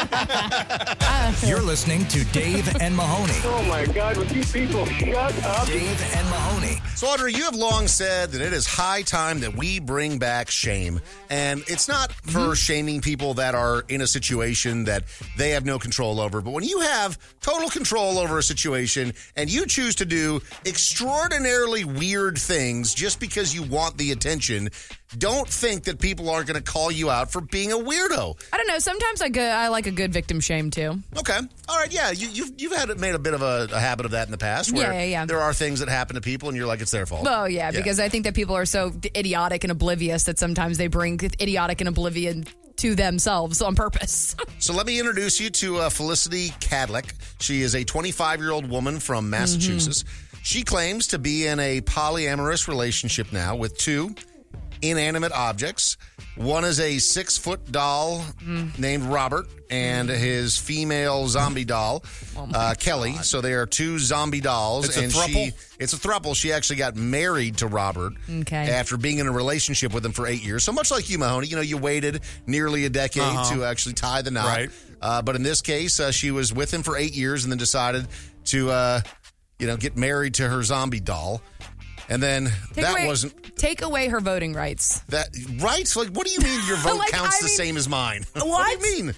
right. You're listening to Dave and Mahoney. Oh, my God. Would you people shut up? Dave and Mahoney. So, Audrey, you have long said that it is high time that we bring back shame. And it's not for shaming people that are in a situation that they have no control over. But when you have total control over a situation and you choose to do extraordinarily weird things just because you want the attention, don't think that people aren't going to call you out for being a weirdo. I don't know. Sometimes I like a good victim shame too. Okay. All right. Yeah. You've made a bit of a habit of that in the past where Yeah. there are things that happen to people and you're like, it's their fault. Well, yeah, because I think that people are so idiotic and oblivious that sometimes they bring idiotic and oblivion to themselves on purpose. So let me introduce you to Felicity Cadlick. She is a 25-year-old woman from Massachusetts. She claims to be in a polyamorous relationship now with two inanimate objects. One is a 6-foot doll named Robert and his female zombie doll, Kelly. God. So they are two zombie dolls. It's a throuple? It's a throuple. She actually got married to Robert after being in a relationship with him for 8 years. So much like you, Mahoney, you waited nearly a decade to actually tie the knot. Right. But in this case, she was with him for 8 years and then decided to, get married to her zombie doll. And then Take away her voting rights. Right? Like, what do you mean your vote counts the same as mine? What do you mean?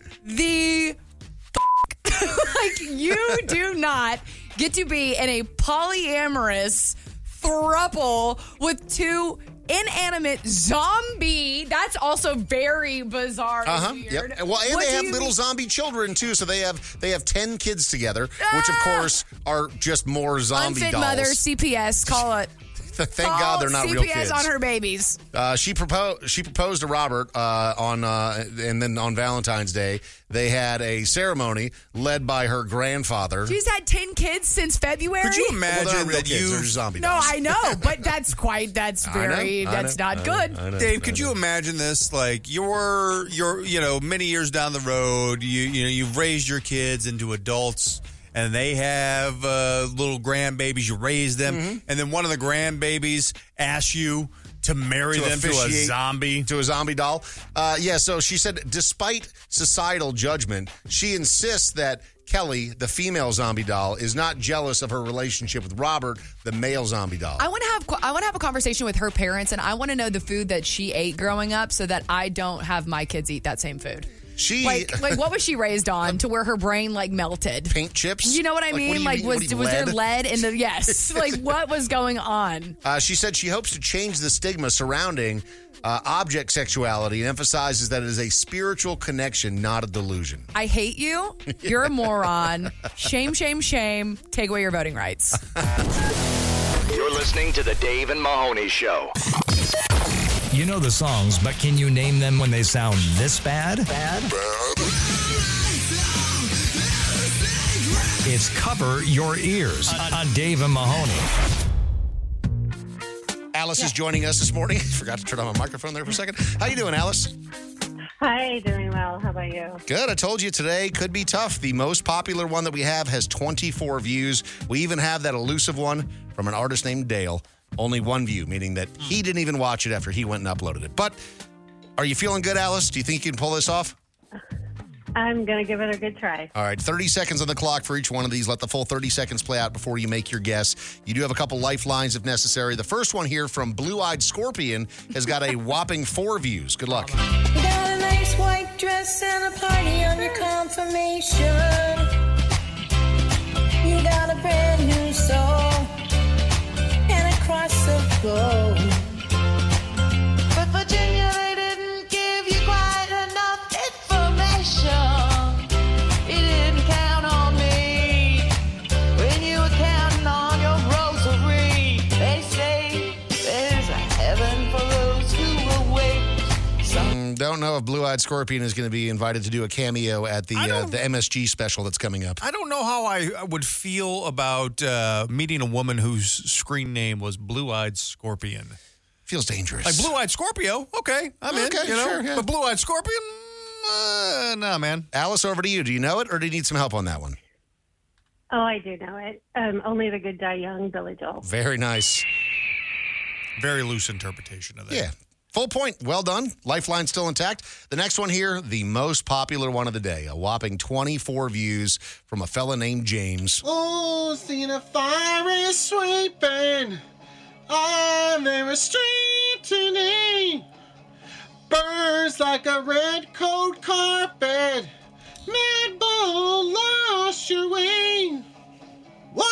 Like, you do not get to be in a polyamorous throuple with two inanimate zombie. That's also very bizarre and weird. Yep. Well, and they have little zombie children too. So they have 10 kids together, which of course are just more zombie Unfit dolls. mother, CPS, call it. Thank God they're not CPS real kids. on her babies. She proposed to Robert and then on Valentine's Day they had a ceremony led by her grandfather. She's had 10 kids since February. Could you imagine that they're zombie No, dolls. I know, but that's not good. Dave, could you imagine this? Like you're many years down the road, you've raised your kids into adults. And they have little grandbabies. You raise them. And then one of the grandbabies asks you to marry them to a zombie. To a zombie doll. So she said, despite societal judgment, she insists that Kelly, the female zombie doll, is not jealous of her relationship with Robert, the male zombie doll. I want to have a conversation with her parents, and I want to know the food that she ate growing up so that I don't have my kids eat that same food. Like what was she raised on to where her brain melted? Paint chips? You know what I mean? Was there lead in the yes? Like what was going on? She said she hopes to change the stigma surrounding object sexuality and emphasizes that it is a spiritual connection, not a delusion. I hate you. You're a moron. Shame, shame, shame. Take away your voting rights. You're listening to the Dave and Mahoney Show. You know the songs, but can you name them when they sound this bad? Bad. It's Cover Your Ears on Dave and Mahoney. Alice is joining us this morning. Forgot to turn on my microphone there for a second. How you doing, Alice? Hi, doing well. How about you? Good. I told you today could be tough. The most popular one that we have has 24 views. We even have that elusive one from an artist named Dale. Only one view, meaning that he didn't even watch it after he went and uploaded it. But are you feeling good, Alice? Do you think you can pull this off? I'm going to give it a good try. All right, 30 seconds on the clock for each one of these. Let the full 30 seconds play out before you make your guess. You do have a couple lifelines if necessary. The first one here from Blue Eyed Scorpion has got a whopping 4 views. Good luck. You got a nice white dress and a party on your confirmation. You got a brand new soul and a cross of gold. But Virginia, they didn't give you quite enough information. You didn't count on me when you were counting on your rosary. They say there's a heaven for those who await. Don't know if Blue Eyed Scorpion is going to be invited to do a cameo at the MSG special that's coming up. I don't know how I would feel about meeting a woman whose screen name was Blue Eyed Scorpion. Feels dangerous. Like Blue Eyed Scorpio, okay, I'm in. You know? Sure, yeah. But Blue Eyed Scorpion, nah, man. Alice, over to you. Do you know it, or do you need some help on that one? Oh, I do know it. Only the Good Die Young, Billy Joel. Very nice. Very loose interpretation of that. Yeah. Full point. Well done. Lifeline still intact. The next one here, the most popular one of the day. A whopping 24 views from a fella named James. Oh, seeing a fire is sweeping. I'm very straightening. Burns like a red coat carpet. Mad Bull lost your way. War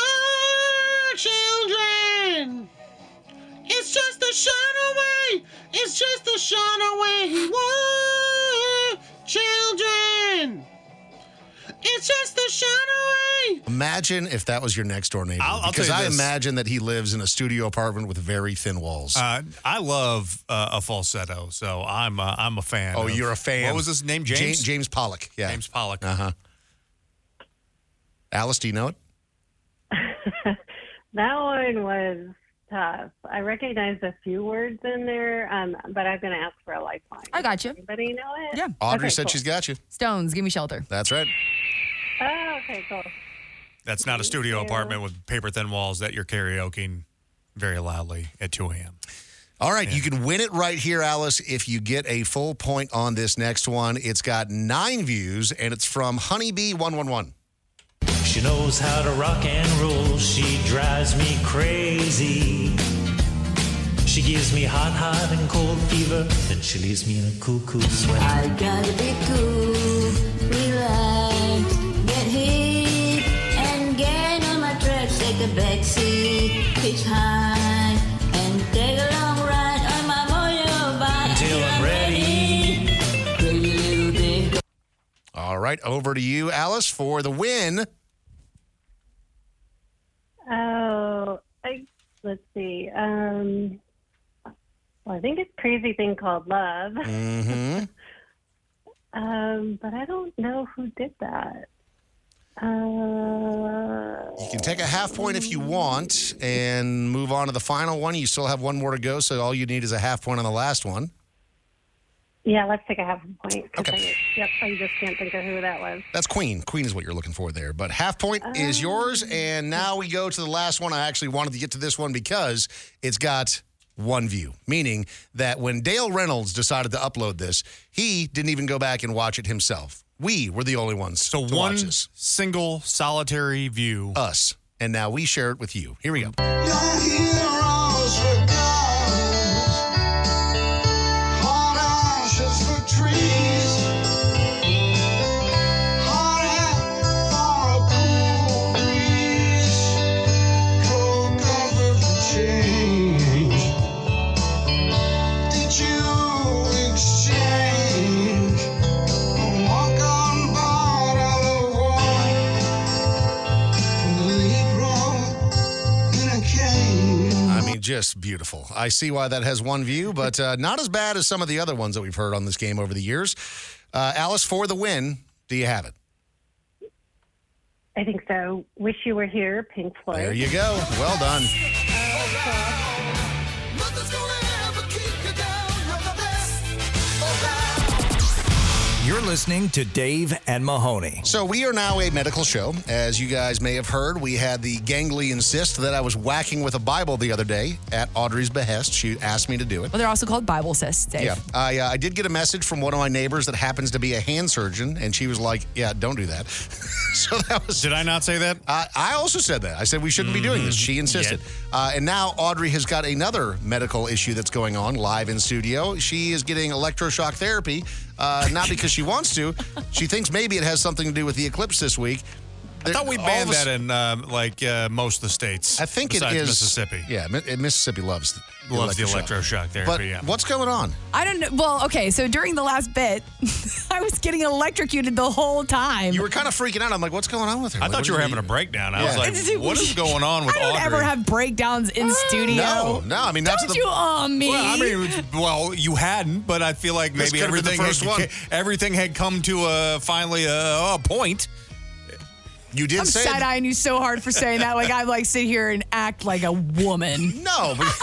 children. It's just a shot away. It's just a shot away. War children. It's just a shot away. Imagine if that was your next door neighbor. I'll because tell you I this. imagine that he lives in a studio apartment with very thin walls. I love a falsetto, so I'm a fan. Oh, of- you're a fan. What was his name? James? James Pollock. Yeah. James Pollock. Uh-huh. Alice, do you know it? That one was tough. I recognized a few words in there, but I'm going to ask for a lifeline. I got you. Anybody know it? Yeah. Audrey Okay, said cool. she's got you. Stones, give me shelter. That's right. Oh, okay, cool. That's not a studio apartment with paper thin walls that you're karaokeing very loudly at 2 a.m. All right, you can win it right here, Alice, if you get a full point on this next one. It's got 9 views, and it's from Honeybee111. She knows how to rock and roll. She drives me crazy. She gives me hot and cold fever. Then she leaves me in a cool sweat. I gotta be cool, relax, get hit, and get on my tracks, take a backseat, pitch high, and take a long ride on my motorbike Until I'm ready. Crazy little thing. All right, over to you, Alice, for the win. Oh, let's see. Well, I think it's Crazy Thing Called Love. Mm-hmm. But I don't know who did that. You can take a half point if you want and move on to the final one. You still have one more to go, so all you need is a half point on the last one. Yeah, let's take a half a point. Okay. I just can't think of who that was. That's Queen. Queen is what you're looking for there. But half point is yours, and now we go to the last one. I actually wanted to get to this one because it's got 1 view, meaning that when Dale Reynolds decided to upload this, he didn't even go back and watch it himself. We were the only ones to one watch this. single solitary view. Us. And now we share it with you. Here we go. Just beautiful. I see why that has 1 view, but not as bad as some of the other ones that we've heard on this game over the years. Alice, for the win, do you have it? I think so. Wish You Were Here, Pink Floyd. There you go. Well done. You're listening to Dave and Mahoney. So we are now a medical show. As you guys may have heard, we had the ganglion cyst that I was whacking with a Bible the other day at Audrey's behest. She asked me to do it. Well, they're also called Bible cysts, Dave. Yeah. I did get a message from one of my neighbors that happens to be a hand surgeon, and she was like, yeah, don't do that. So that was... Did I not say that? I also said that. I said we shouldn't be doing this. She insisted. And now Audrey has got another medical issue that's going on live in studio. She is getting electroshock therapy, not because she wants to. She thinks maybe it has something to do with the eclipse this week. I thought we banned that in most of the states. I think it besides is Mississippi. Yeah, Mississippi loves the electroshock therapy. But yeah. what's going on? I don't know. Well, okay, so during the last bit, I was getting electrocuted the whole time. You were kind of freaking out. I'm like, what's going on with her? I thought you were having a breakdown. I was like, what is going on with I don't Audrey? ever have breakdowns in studio. No. I mean, that's don't you on me. Well, you hadn't, but I feel like maybe everything had come to finally a point. You did I'm say side-eyeing you so hard for saying that. Like, I sit here and act like a woman. No. But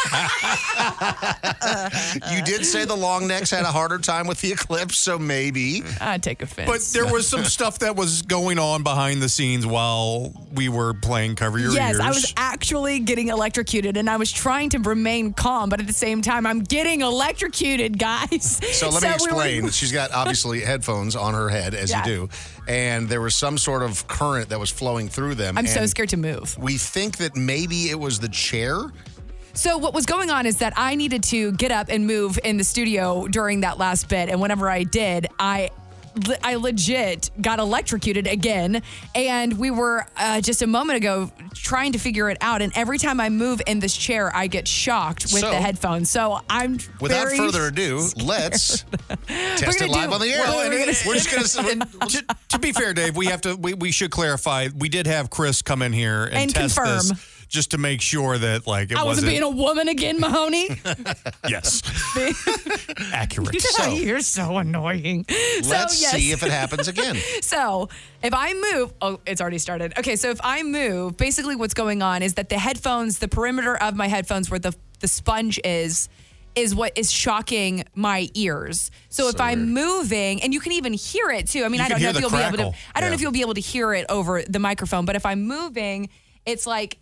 you did say the long necks had a harder time with the eclipse, so maybe. I take offense. But there was some stuff that was going on behind the scenes while we were playing Cover Your Ears. Yes, I was actually getting electrocuted, and I was trying to remain calm, but at the same time, I'm getting electrocuted, guys. So let me explain. She's got, obviously, headphones on her head, as you do, and there was some sort of current that was flowing through them. I'm so scared to move. We think that maybe it was the chair. So what was going on is that I needed to get up and move in the studio during that last bit, and whenever I did, I legit got electrocuted again, and we were just a moment ago trying to figure it out, and every time I move in this chair, I get shocked with the headphones. So I'm without further ado, let's test it live on the air. Well, we're just going to be fair, Dave, we should clarify, we did have Chris come in here and test confirm this just to make sure that I wasn't being a woman again, Mahoney. Yes. Accurate. You're so annoying. Let's see if it happens again. So if I move, it's already started. Okay, so if I move, basically what's going on is that the headphones, the perimeter of my headphones where the sponge is what is shocking my ears. So if I'm moving, and you can even hear it too. I mean, I don't know if you'll be able to. I don't know if you'll be able to hear it over the microphone, but if I'm moving, it's like.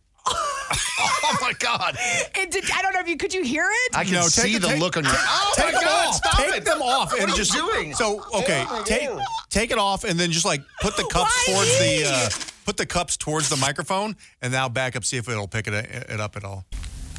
Oh my God! I don't know if could you hear it? I can see the look on your. Oh take my them God! off. Stop Take it! them off and what just are you doing. So okay, take it off and then just like put the cups towards the cups towards the microphone and now back up, see if it'll pick it up at all.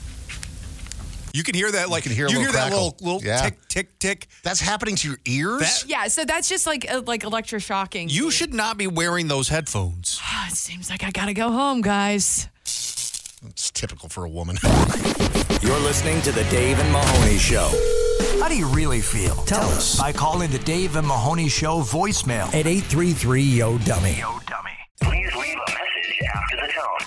You can hear that, like you hear that little tick, tick, tick. That's happening to your ears. Yeah, so that's just like electroshocking. You should not be wearing those headphones. It seems like I gotta go home, guys. It's typical for a woman. You're listening to the Dave and Mahoney Show. How do you really feel? Tell us by calling the Dave and Mahoney Show voicemail at 833-YO-DUMMY. Please leave a message after the tone.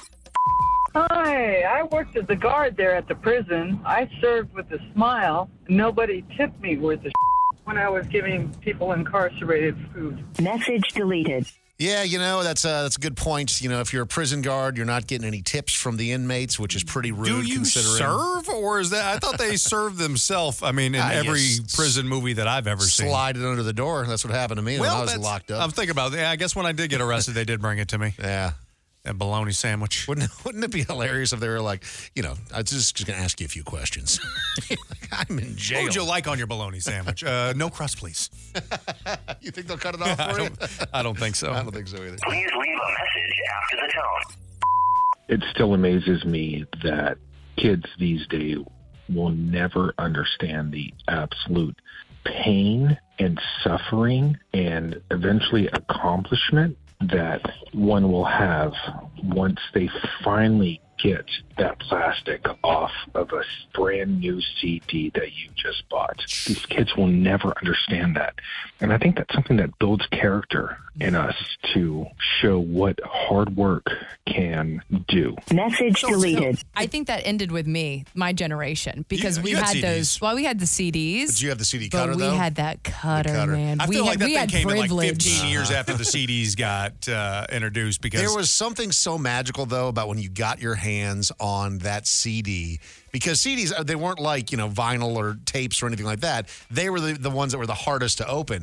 Hi, I worked as a guard there at the prison. I served with a smile. Nobody tipped me worth a when I was giving people incarcerated food. Message deleted. Yeah, that's a good point. If you're a prison guard, you're not getting any tips from the inmates, which is pretty rude. Do you considering serve, or is that? I thought they served themselves. I mean, in every prison movie that I've ever seen, slide it under the door. That's what happened to me when I was locked up. I'm thinking about it. Yeah, I guess when I did get arrested, they did bring it to me. Yeah. That bologna sandwich. Wouldn't it be hilarious if they were like, I was just going to ask you a few questions. I'm in jail. What would you like on your bologna sandwich? No crust, please. You think they'll cut it off for you? I don't think so. I don't think so either. Please leave a message after the tone. It still amazes me that kids these days will never understand the absolute pain and suffering and eventually accomplishment that one will have once they finally get that plastic off of a brand new CD that you just bought. These kids will never understand that. And I think that's something that builds character in us to show what hard work can do. Message deleted. I think that ended with me, my generation, because we you had CDs. those. Well, we had the CDs. Did you have the CD cutter, but we though? had that cutter, man. I we feel had, like that we thing had came privilege. in like 15 years after the CDs got introduced because There was something so magical, though, about when you got your hands on that CD. Because CDs, they weren't like, vinyl or tapes or anything like that. They were the ones that were the hardest to open.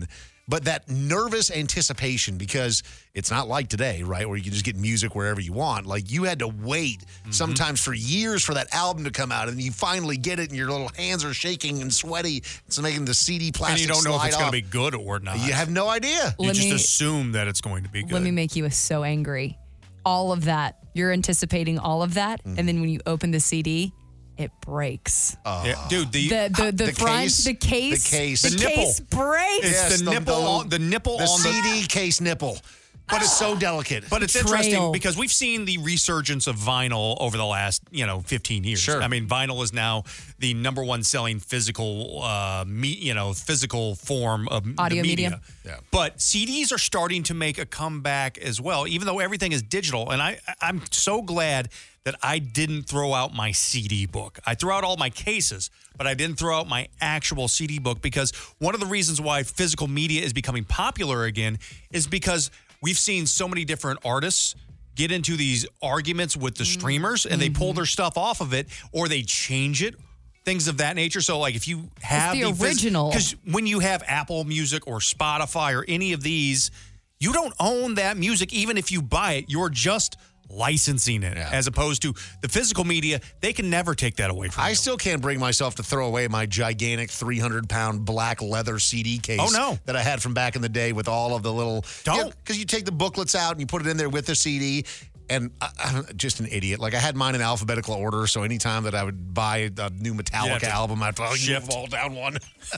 but that nervous anticipation, because it's not like today, right, where you can just get music wherever you want. Like, you had to wait sometimes for years for that album to come out, and you finally get it, and your little hands are shaking and sweaty. It's making the CD plastic And you don't know if it's going off. to be good or not. You have no idea. You just assume that it's going to be good. Let me make you so angry. All of that. You're anticipating all of that, and then when you open the CD, it breaks. Yeah, dude, the front, case, the case, the nipple. case breaks. It's the nipple, the nipple the on CD case nipple. But it's so delicate. But it's interesting because we've seen the resurgence of vinyl over the last, 15 years. Sure. I mean, vinyl is now the number one selling physical, physical form of audio the media. medium. Yeah. But CDs are starting to make a comeback as well, even though everything is digital. And I'm so glad that I didn't throw out my CD book. I threw out all my cases, but I didn't throw out my actual CD book, because one of the reasons why physical media is becoming popular again is because we've seen so many different artists get into these arguments with the streamers, and they pull their stuff off of it, or they change it, things of that nature. So, like, if you have the original, because when you have Apple Music or Spotify or any of these, you don't own that music. Even if you buy it, you're just licensing it, as opposed to the physical media. They can never take that away from you. I still can't bring myself to throw away my gigantic 300-pound black leather CD case that I had from back in the day with all of the little... Don't. Because you take the booklets out and you put it in there with the CD, and I'm just an idiot. Like, I had mine in alphabetical order, so anytime that I would buy a new Metallica album, I'd probably move all down one.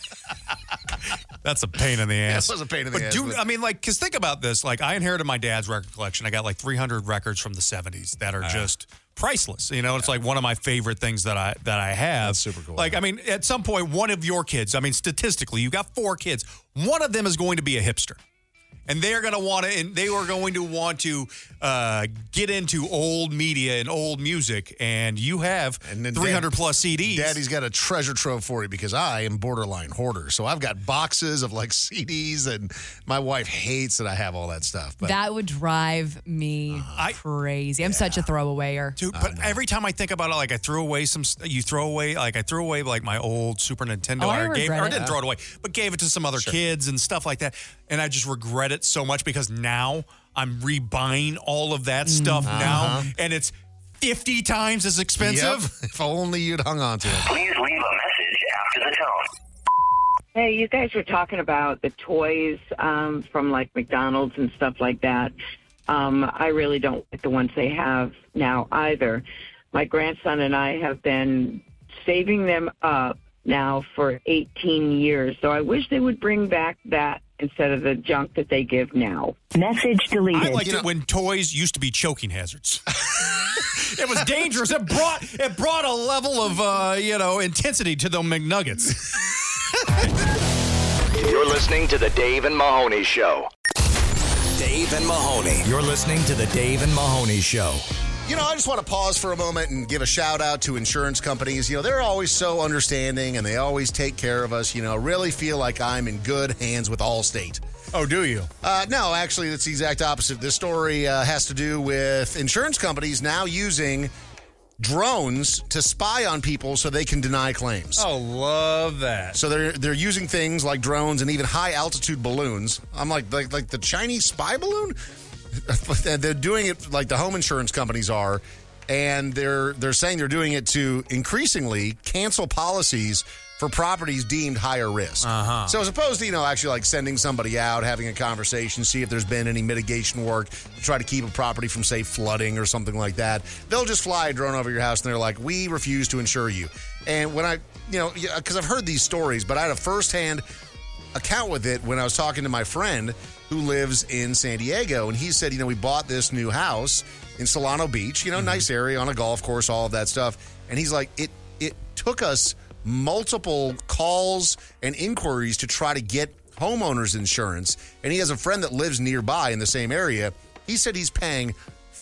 That's a pain in the ass. That was a pain in the ass. But dude, I mean, like, because think about this. Like, I inherited my dad's record collection. I got like 300 records from the 70s that are just priceless. It's like one of my favorite things that I have. That's super cool. Like, I mean, at some point, one of your kids, I mean, statistically, you got 4 kids. One of them is going to be a hipster. And they are going to want to, and they are going to want to get into old media and old music. And you have 300 plus CDs. Daddy's got a treasure trove for you, because I am borderline hoarder. So I've got boxes of like CDs, and my wife hates that I have all that stuff. But that would drive me crazy. I'm such a throwawayer. Dude, but every time I think about it, like, I threw away I threw away like my old Super Nintendo. I didn't throw it away, but gave it to some other kids and stuff like that. And I just regret it so much, because now I'm rebuying all of that stuff now, and it's 50 times as expensive. Yep. If only you'd hung on to it. Please leave a message after the tone. Hey, you guys were talking about the toys from like McDonald's and stuff like that. I really don't like the ones they have now either. My grandson and I have been saving them up now for 18 years. So I wish they would bring back that instead of the junk that they give now. Message deleted. I liked it when toys used to be choking hazards. It was dangerous. It brought a level of intensity to the McNuggets. You're listening to the Dave and Mahoney Show. Dave and Mahoney. You're listening to the Dave and Mahoney Show. I just want to pause for a moment and give a shout out to insurance companies. They're always so understanding, and they always take care of us. Really feel like I'm in good hands with Allstate. Oh, do you? No, actually, that's the exact opposite. This story has to do with insurance companies now using drones to spy on people so they can deny claims. Oh, love that. So they're using things like drones and even high altitude balloons. I'm like the Chinese spy balloon. They're doing it like the home insurance companies are, and they're saying they're doing it to increasingly cancel policies for properties deemed higher risk. So as opposed to, actually like sending somebody out, having a conversation, see if there's been any mitigation work to try to keep a property from, say, flooding or something like that, they'll just fly a drone over your house and they're like, we refuse to insure you. And when I, because I've heard these stories, but I had a firsthand account with it when I was talking to my friend who lives in San Diego, and he said, we bought this new house in Solano Beach, nice area on a golf course, all of that stuff. And he's like, it took us multiple calls and inquiries to try to get homeowners insurance. And he has a friend that lives nearby in the same area. He said he's paying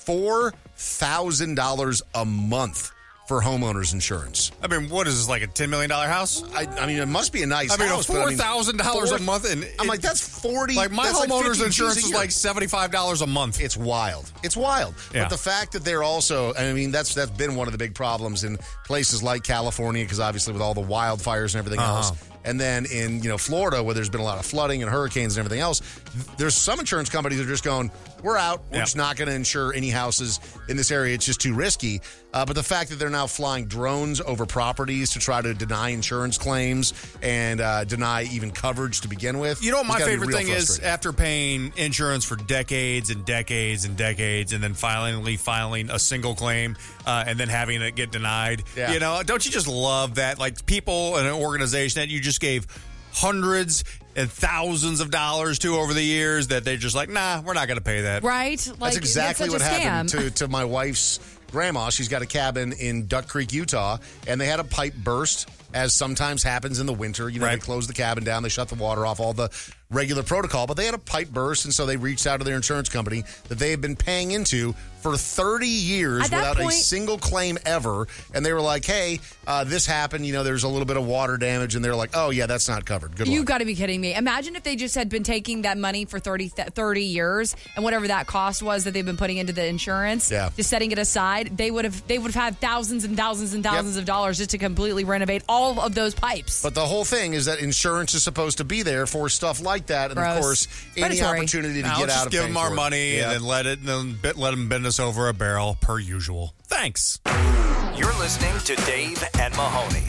$4,000 a month for homeowners insurance. I mean, what is this, like a $10 million house? I mean, it must be a nice house. $4,000 a month. And I'm like, that's 40. Like, my homeowner's insurance is like $75 a month. It's wild. It's wild. Yeah. But the fact that they're also, I mean, that's been one of the big problems in places like California, because obviously with all the wildfires and everything else, And then in Florida, where there's been a lot of flooding and hurricanes and everything else, there's some insurance companies that are just going, we're out. We're just not going to insure any houses in this area. It's just too risky. But the fact that they're now flying drones over properties to try to deny insurance claims and deny even coverage to begin with. You know what my it's gotta be favorite real thing is? frustrating. After paying insurance for decades and decades and decades, and then finally filing a single claim and then having it get denied. Yeah. Don't you just love that? Like people in an organization that you just gave hundreds and thousands of dollars to over the years that they're just like, nah, we're not going to pay that. Right? That's exactly it's what such a happened scam. to my wife's grandma. She's got a cabin in Duck Creek, Utah, and they had a pipe burst, as sometimes happens in the winter. They close the cabin down, they shut the water off, all the regular protocol, but they had a pipe burst, and so they reached out to their insurance company that they had been paying into for 30 years without a single claim ever, and they were like, hey, this happened, there's a little bit of water damage, and they're like, oh, yeah, that's not covered. Good luck. You got to be kidding me. Imagine if they just had been taking that money for 30 years, and whatever that cost was that they've been putting into the insurance, just setting it aside, they would have had thousands and thousands and thousands of dollars just to completely renovate all of those pipes. But the whole thing is that insurance is supposed to be there for stuff like that, and of course, any opportunity to get out of give paying them our for it. money and then let them bend us over a barrel per usual. Thanks. You're listening to Dave and Mahoney.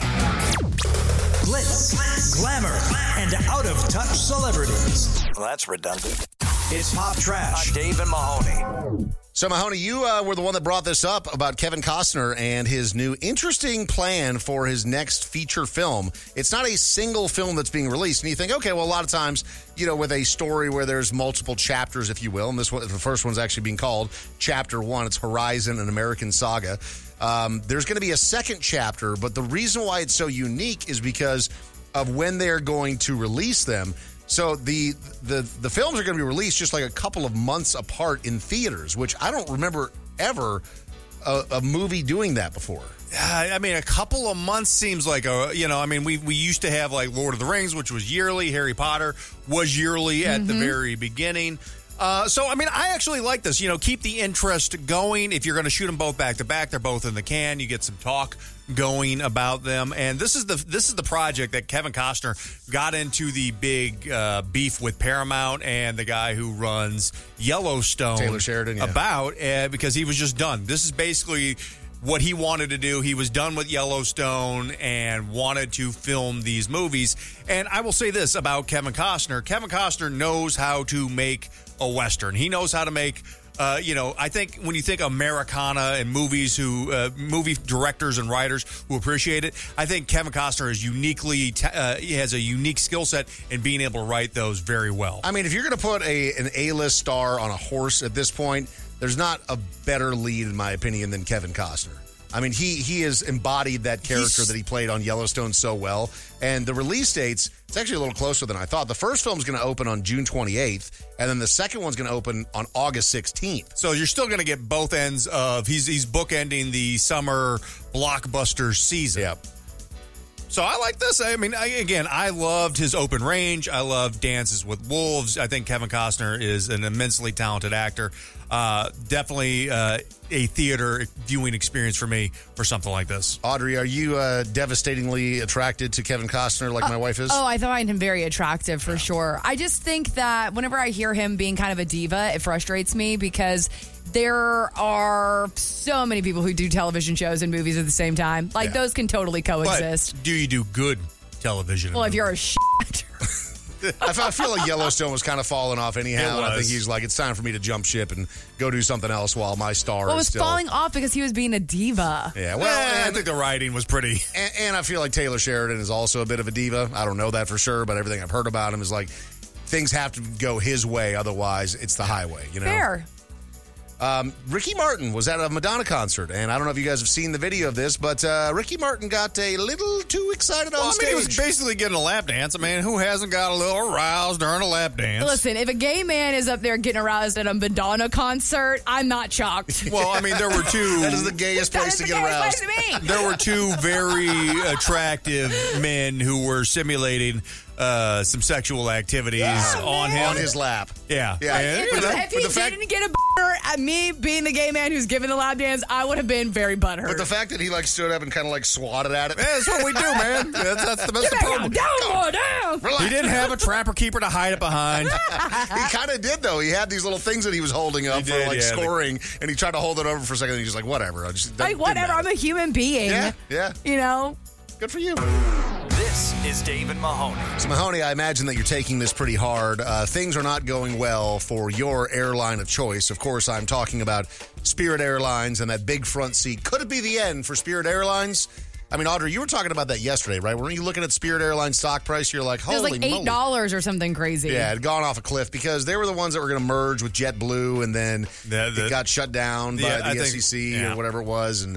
Glitz, glamour, and out-of-touch celebrities. Well, that's redundant. It's Pop Trash. On Dave and Mahoney. So, Mahoney, you were the one that brought this up about Kevin Costner and his new interesting plan for his next feature film. It's not a single film that's being released. And you think, okay, well, a lot of times, with a story where there's multiple chapters, if you will, and this one, the first one's actually being called Chapter 1. It's Horizon, an American Saga. There's going to be a second chapter, but the reason why it's so unique is because of when they're going to release them. So the films are going to be released just like a couple of months apart in theaters, which I don't remember ever a movie doing that before. I mean, a couple of months seems like we used to have like Lord of the Rings, which was yearly. Harry Potter was yearly at the very beginning. I actually like this. Keep the interest going. If you're going to shoot them both back to back, they're both in the can. You get some talk going about them. And this is the project that Kevin Costner got into the big beef with Paramount and the guy who runs Yellowstone, Taylor Sheridan, about because he was just done. This is basically what he wanted to do. He was done with Yellowstone and wanted to film these movies. And I will say this about Kevin Costner. Kevin Costner knows how to make a Western. He knows how to make, I think when you think Americana and movies movie directors and writers who appreciate it, I think Kevin Costner is he has a unique skill set in being able to write those very well. I mean, if you're going to put an A-list star on a horse at this point, there's not a better lead, in my opinion, than Kevin Costner. I mean, he has embodied that character that he played on Yellowstone so well. And the release dates, it's actually a little closer than I thought. The first film's going to open on June 28th, and then the second one's going to open on August 16th. So you're still going to get both ends of, he's bookending the summer blockbuster season. Yep. So I like this. I mean, I loved his Open Range. I love Dances with Wolves. I think Kevin Costner is an immensely talented actor. Definitely a theater viewing experience for me for something like this. Audrey, are you devastatingly attracted to Kevin Costner like my wife is? Oh, I find him very attractive for sure. I just think that whenever I hear him being kind of a diva, it frustrates me because there are so many people who do television shows and movies at the same time. Like, those can totally coexist. But do you do good television? Well, if you're a shit actor. I feel like Yellowstone was kind of falling off anyhow. And I think he's like, it's time for me to jump ship and go do something else while my star Well, it is was still falling off because he was being a diva. Yeah, well, I think the writing was pretty. And I feel like Taylor Sheridan is also a bit of a diva. I don't know that for sure, but everything I've heard about him is like, things have to go his way, otherwise it's the highway, Fair. Ricky Martin was at a Madonna concert, and I don't know if you guys have seen the video of this, but Ricky Martin got a little too excited on stage. He was basically getting a lap dance. I mean, who hasn't got a little aroused during a lap dance? Listen, if a gay man is up there getting aroused at a Madonna concert, I'm not shocked. Well, I mean, there were two. That is the gayest place to get aroused. There were two very attractive men who were simulating some sexual activities on him. On his lap. Yeah. Yeah. If he didn't get a boner me being the gay man who's giving the lap dance, I would have been very butthurt. But the fact that he like stood up and kind of like swatted at it. Yeah, that's what we do, man. That's the best problem. Down. He didn't have a trapper keeper to hide it behind. He kind of did, though. He had these little things that he was holding up for like scoring, and he tried to hold it over for a second, and he's just like, whatever. Whatever. I'm a human being. Yeah. You know? Good for you. This is Dave and Mahoney. So, Mahoney, I imagine that you're taking this pretty hard. Things are not going well for your airline of choice. Of course, I'm talking about Spirit Airlines and that big front seat. Could it be the end for Spirit Airlines? I mean, Audrey, you were talking about that yesterday, right? Weren't you looking at Spirit Airlines stock price? You're like, holy moly. It was like $8 or something crazy. Yeah, it had gone off a cliff because they were the ones that were going to merge with JetBlue, and then it got shut down by the SEC or whatever it was, and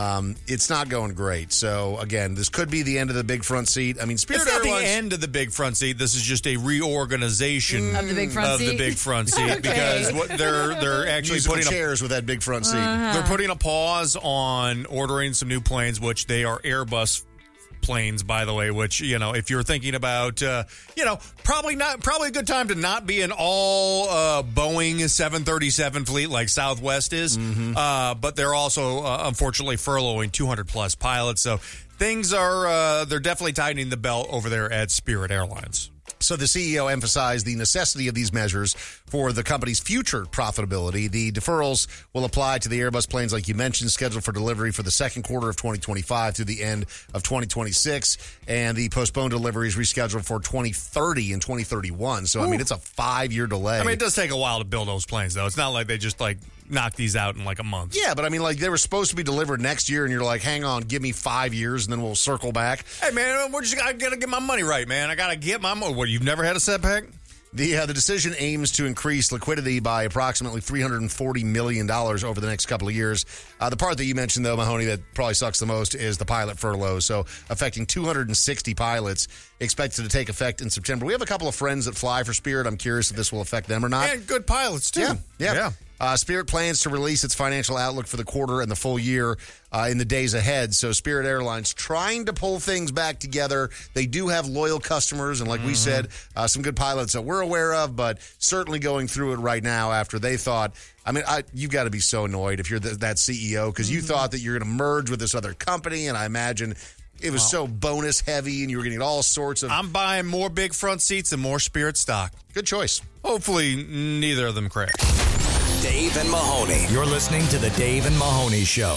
it's not going great. So, again, this could be the end of the big front seat. I mean, Spirit It's not Airlines... the end of the big front seat. This is just a reorganization of the big front seat. Okay. Because what they're actually Musical putting chairs with that big front seat. They're putting a pause on ordering some new planes, which they are Airbus planes, by the way, which, you know, if you're thinking about, probably a good time to not be an all Boeing 737 fleet like Southwest is. But they're also, unfortunately, furloughing 200 plus pilots. So things are, they're definitely tightening the belt over there at Spirit Airlines. So the CEO emphasized the necessity of these measures for the company's future profitability. The deferrals will apply to the Airbus planes, like you mentioned, scheduled for delivery for the second quarter of 2025 through the end of 2026. And the postponed deliveries rescheduled for 2030 and 2031. So, I mean, it's a 5-year delay. I mean, it does take a while to build those planes, though. It's not like they just, knock these out in, a month. Yeah, but I mean, they were supposed to be delivered next year, and you're like, hang on, give me 5 years, and then we'll circle back. Hey, man, I got to get my money right, man. I got to get my money. What, you've never had a setback? The decision aims to increase liquidity by approximately $340 million over the next couple of years. The part that you mentioned, though, Mahoney, that probably sucks the most is the pilot furlough. So affecting 260 pilots, expected to take effect in September. We have a couple of friends that fly for Spirit. I'm curious if this will affect them or not. And good pilots, too. Yeah. Spirit plans to release its financial outlook for the quarter and the full year in the days ahead. So Spirit Airlines trying to pull things back together. They do have loyal customers, and like we said, some good pilots that we're aware of, but certainly going through it right now after they thought, you've got to be so annoyed if you're that CEO, because you thought that you're going to merge with this other company, and I imagine it was so bonus heavy, and you were getting all sorts of... I'm buying more big front seats and more Spirit stock. Good choice. Hopefully, neither of them crash. Dave and Mahoney. You're listening to the Dave and Mahoney Show.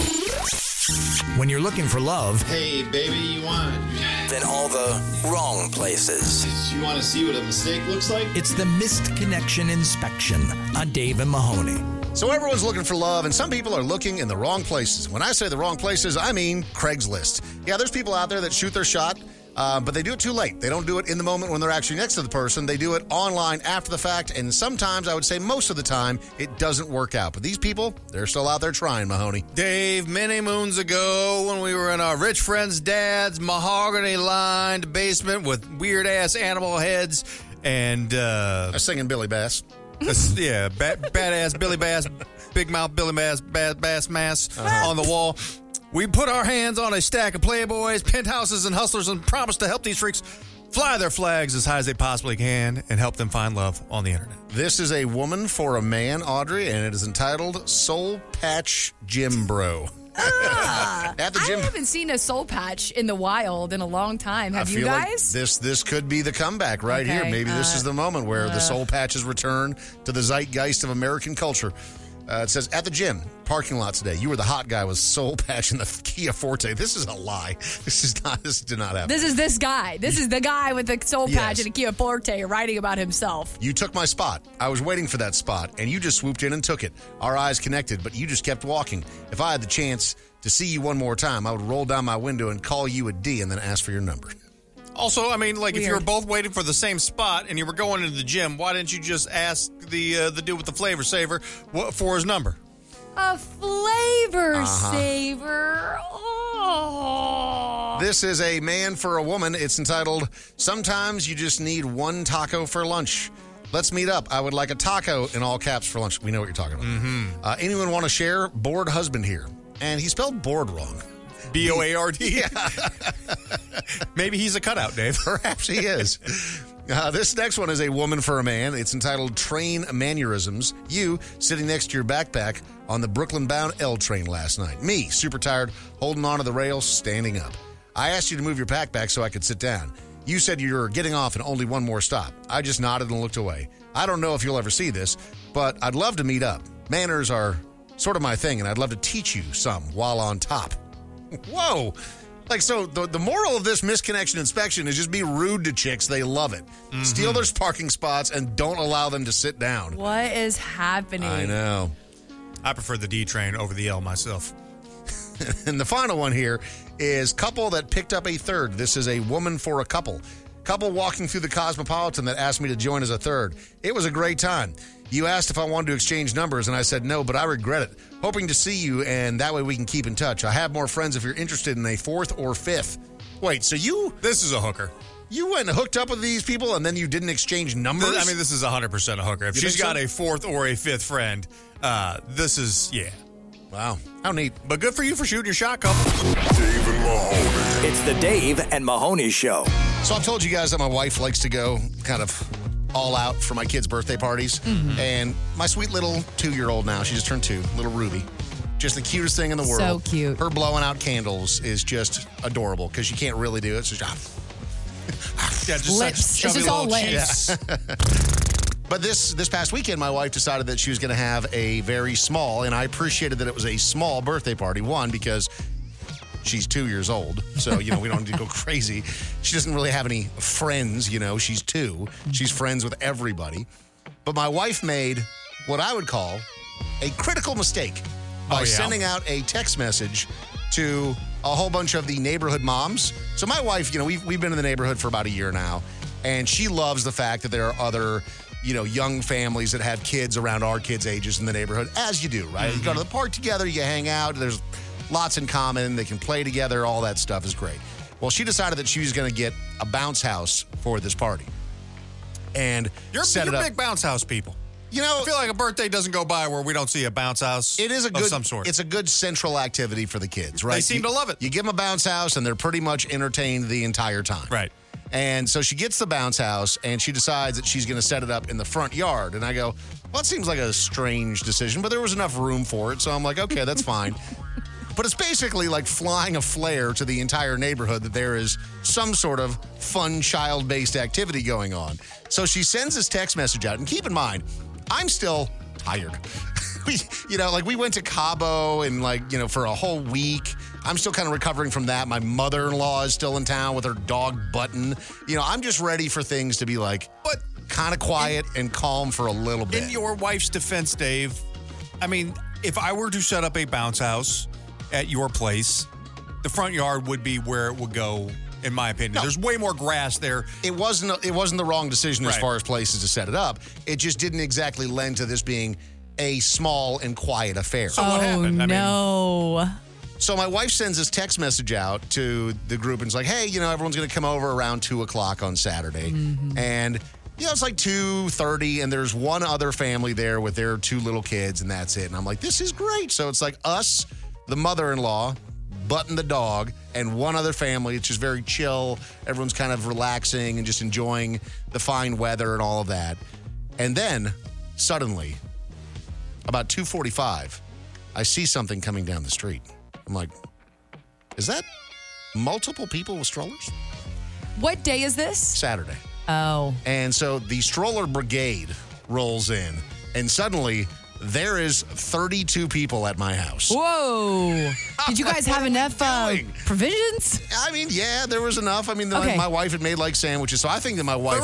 When you're looking for love... Hey, baby, you want... Then all the wrong places. You want to see what a mistake looks like? It's the Missed Connection Inspection on Dave and Mahoney. So everyone's looking for love, and some people are looking in the wrong places. When I say the wrong places, I mean Craigslist. Yeah, there's people out there that shoot their shot, but they do it too late. They don't do it in the moment when they're actually next to the person. They do it online after the fact, and sometimes, I would say most of the time, it doesn't work out. But these people, they're still out there trying, Mahoney. Dave, many moons ago, when we were in our rich friend's dad's mahogany-lined basement with weird-ass animal heads and... I was singing Billy Bass. Badass Billy Bass, big mouth Billy Bass, bass mass on the wall. We put our hands on a stack of Playboys, penthouses, and hustlers and promised to help these freaks fly their flags as high as they possibly can and help them find love on the internet. This is A Woman for a Man, Audrey, and it is entitled Soul Patch Gym Bro. At the gym. I haven't seen a soul patch in the wild in a long time. Have you guys? Like this could be the comeback right here. Maybe this is the moment where the soul patches return to the zeitgeist of American culture. It says, at the gym, parking lot today, you were the hot guy with soul patch in the Kia Forte. This is a lie. This did not happen. This is this guy. This is the guy with the soul patch in a Kia Forte writing about himself. You took my spot. I was waiting for that spot, and you just swooped in and took it. Our eyes connected, but you just kept walking. If I had the chance to see you one more time, I would roll down my window and call you a D and then ask for your number. Also, I mean, if you were both waiting for the same spot and you were going into the gym, why didn't you just ask the dude with the flavor saver for his number? A flavor saver. Oh. This is A Man for a Woman. It's entitled, Sometimes You Just Need One Taco for Lunch. Let's meet up. I would like a taco in all caps for lunch. We know what you're talking about. Anyone want to share? Bored husband here. And he spelled bored wrong. B-O-A-R-D? Yeah. Maybe he's a cutout, Dave. Perhaps he is. This next one is a woman for a man. It's entitled Train Mannerisms. You sitting next to your backpack on the Brooklyn-bound L train last night. Me, super tired, holding onto the rails, standing up. I asked you to move your backpack so I could sit down. You said you were getting off and only one more stop. I just nodded and looked away. I don't know if you'll ever see this, but I'd love to meet up. Manners are sort of my thing, and I'd love to teach you some while on top. Whoa. Like, so the moral of this misconnection inspection is just be rude to chicks. They love it. Steal their parking spots and don't allow them to sit down. What is happening? I know. I prefer the D train over the L myself. And the final one here is couple that picked up a third. This is a woman for a couple. Couple walking through the Cosmopolitan that asked me to join as a third. It was a great time. You asked if I wanted to exchange numbers, and I said no, but I regret it. Hoping to see you, and that way we can keep in touch. I have more friends if you're interested in a fourth or fifth. Wait, so This is a hooker. You went and hooked up with these people, and then you didn't exchange numbers? I mean, this is 100% a hooker. If she's got a fourth or a fifth friend, this is, yeah. Wow. How neat. But good for you for shooting your shot, couple. Dave and Mahoney. It's the Dave and Mahoney Show. So I've told you guys that my wife likes to go kind of all out for my kids' birthday parties. And my sweet little 2-year-old now, she just turned 2, little Ruby. Just the cutest thing in the world. So cute. Her blowing out candles is just adorable because she can't really do it. So just lips. It's just all lips. Yeah. But this past weekend, my wife decided that she was going to have a very small, and I appreciated that it was a small birthday party. One, because she's 2 years old, so, we don't need to go crazy. She doesn't really have any friends, She's 2. She's friends with everybody. But my wife made what I would call a critical mistake by sending out a text message to a whole bunch of the neighborhood moms. So my wife, we've been in the neighborhood for about a year now, and she loves the fact that there are other young families that have kids around our kids' ages in the neighborhood, as you do, right? You go to the park together, you hang out, there's lots in common, they can play together, all that stuff is great. Well, she decided that she was going to get a bounce house for this party. And you're big bounce house people. I feel like a birthday doesn't go by where we don't see a bounce house of some sort. It's a good central activity for the kids, right? They seem to love it. You give them a bounce house, and they're pretty much entertained the entire time. Right. And so she gets the bounce house, and she decides that she's going to set it up in the front yard. And I go, well, it seems like a strange decision, but there was enough room for it. So I'm like, okay, that's fine. But it's basically like flying a flare to the entire neighborhood that there is some sort of fun child-based activity going on. So she sends this text message out. And keep in mind, I'm still tired. We went to Cabo and for a whole week. I'm still kind of recovering from that. My mother-in-law is still in town with her dog Button. I'm just ready for things to be kind of quiet and calm for a little bit. In your wife's defense, Dave, I mean, if I were to set up a bounce house at your place, the front yard would be where it would go, in my opinion. No. There's way more grass there. It wasn't the wrong decision as far as places to set it up. It just didn't exactly lend to this being a small and quiet affair. So what happened? No. So my wife sends this text message out to the group and it's like, hey, everyone's going to come over around 2:00 on Saturday. And, it's like 2:30 and there's one other family there with their 2 little kids and that's it. And I'm like, this is great. So it's like us, the mother-in-law, Button the dog, and one other family. It's just very chill. Everyone's kind of relaxing and just enjoying the fine weather and all of that. And then, suddenly, about 2:45, I see something coming down the street. I'm like, is that multiple people with strollers? What day is this? Saturday. Oh. And so the stroller brigade rolls in, and suddenly there is 32 people at my house. Whoa. Did you guys have enough provisions? I mean, yeah, there was enough. I mean, my wife had made sandwiches, so I think that my wife...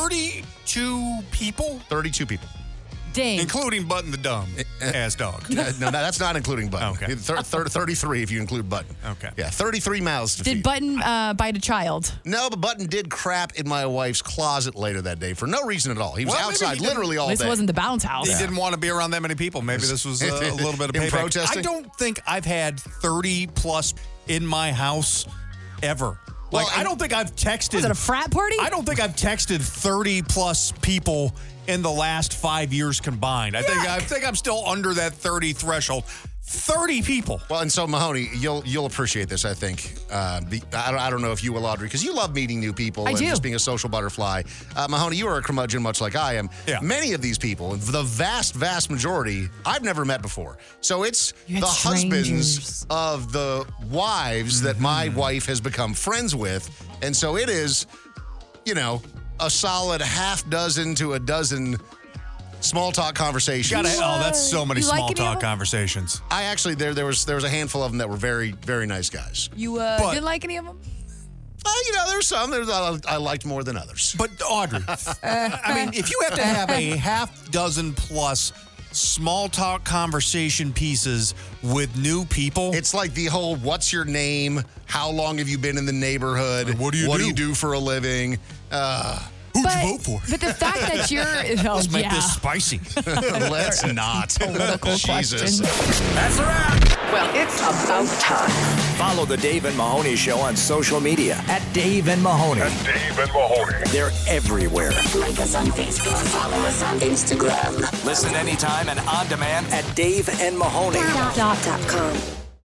32 people? 32 people. Dang. Including Button the dumb ass dog. No, that's not including Button. Okay. 33 if you include Button. Okay. Yeah, 33 mouths to feed. Did Button bite a child? No, but Button did crap in my wife's closet later that day for no reason at all. He was outside literally all day. This wasn't the bounce house. He didn't want to be around that many people. Maybe this was a little bit of payback. Protesting? I don't think I've had 30 plus in my house ever. I don't think I've texted. Was it a frat party? I don't think I've texted 30 plus people in the last 5 years combined. I think I'm still under that 30 threshold. 30 people. Well, and so Mahoney, you'll appreciate this, I think. I don't know if you will, Audrey, because you love meeting new people and just being a social butterfly. Mahoney, you are a curmudgeon much like I am. Yeah. Many of these people, the vast majority, I've never met before. So it's the husbands of the wives that my wife has become friends with. And so it is, a solid half dozen to a dozen small talk conversations. That's so many small talk conversations. I actually there was a handful of them that were very, very nice guys. You didn't like any of them? There's some I liked more than others. But Audrey, I mean, if you have to have a half dozen plus small talk conversation pieces with new people, it's like the whole "What's your name? How long have you been in the neighborhood? What do you do for a living?" Who'd you vote for? But the fact that you're... Let's make this spicy. Let's not. Political Jesus. That's a wrap. Well, it's about time. Follow the Dave and Mahoney Show on social media at Dave and Mahoney. They're everywhere. Like us on Facebook, follow us on Instagram. Listen anytime and on demand at DaveandMahoney.com.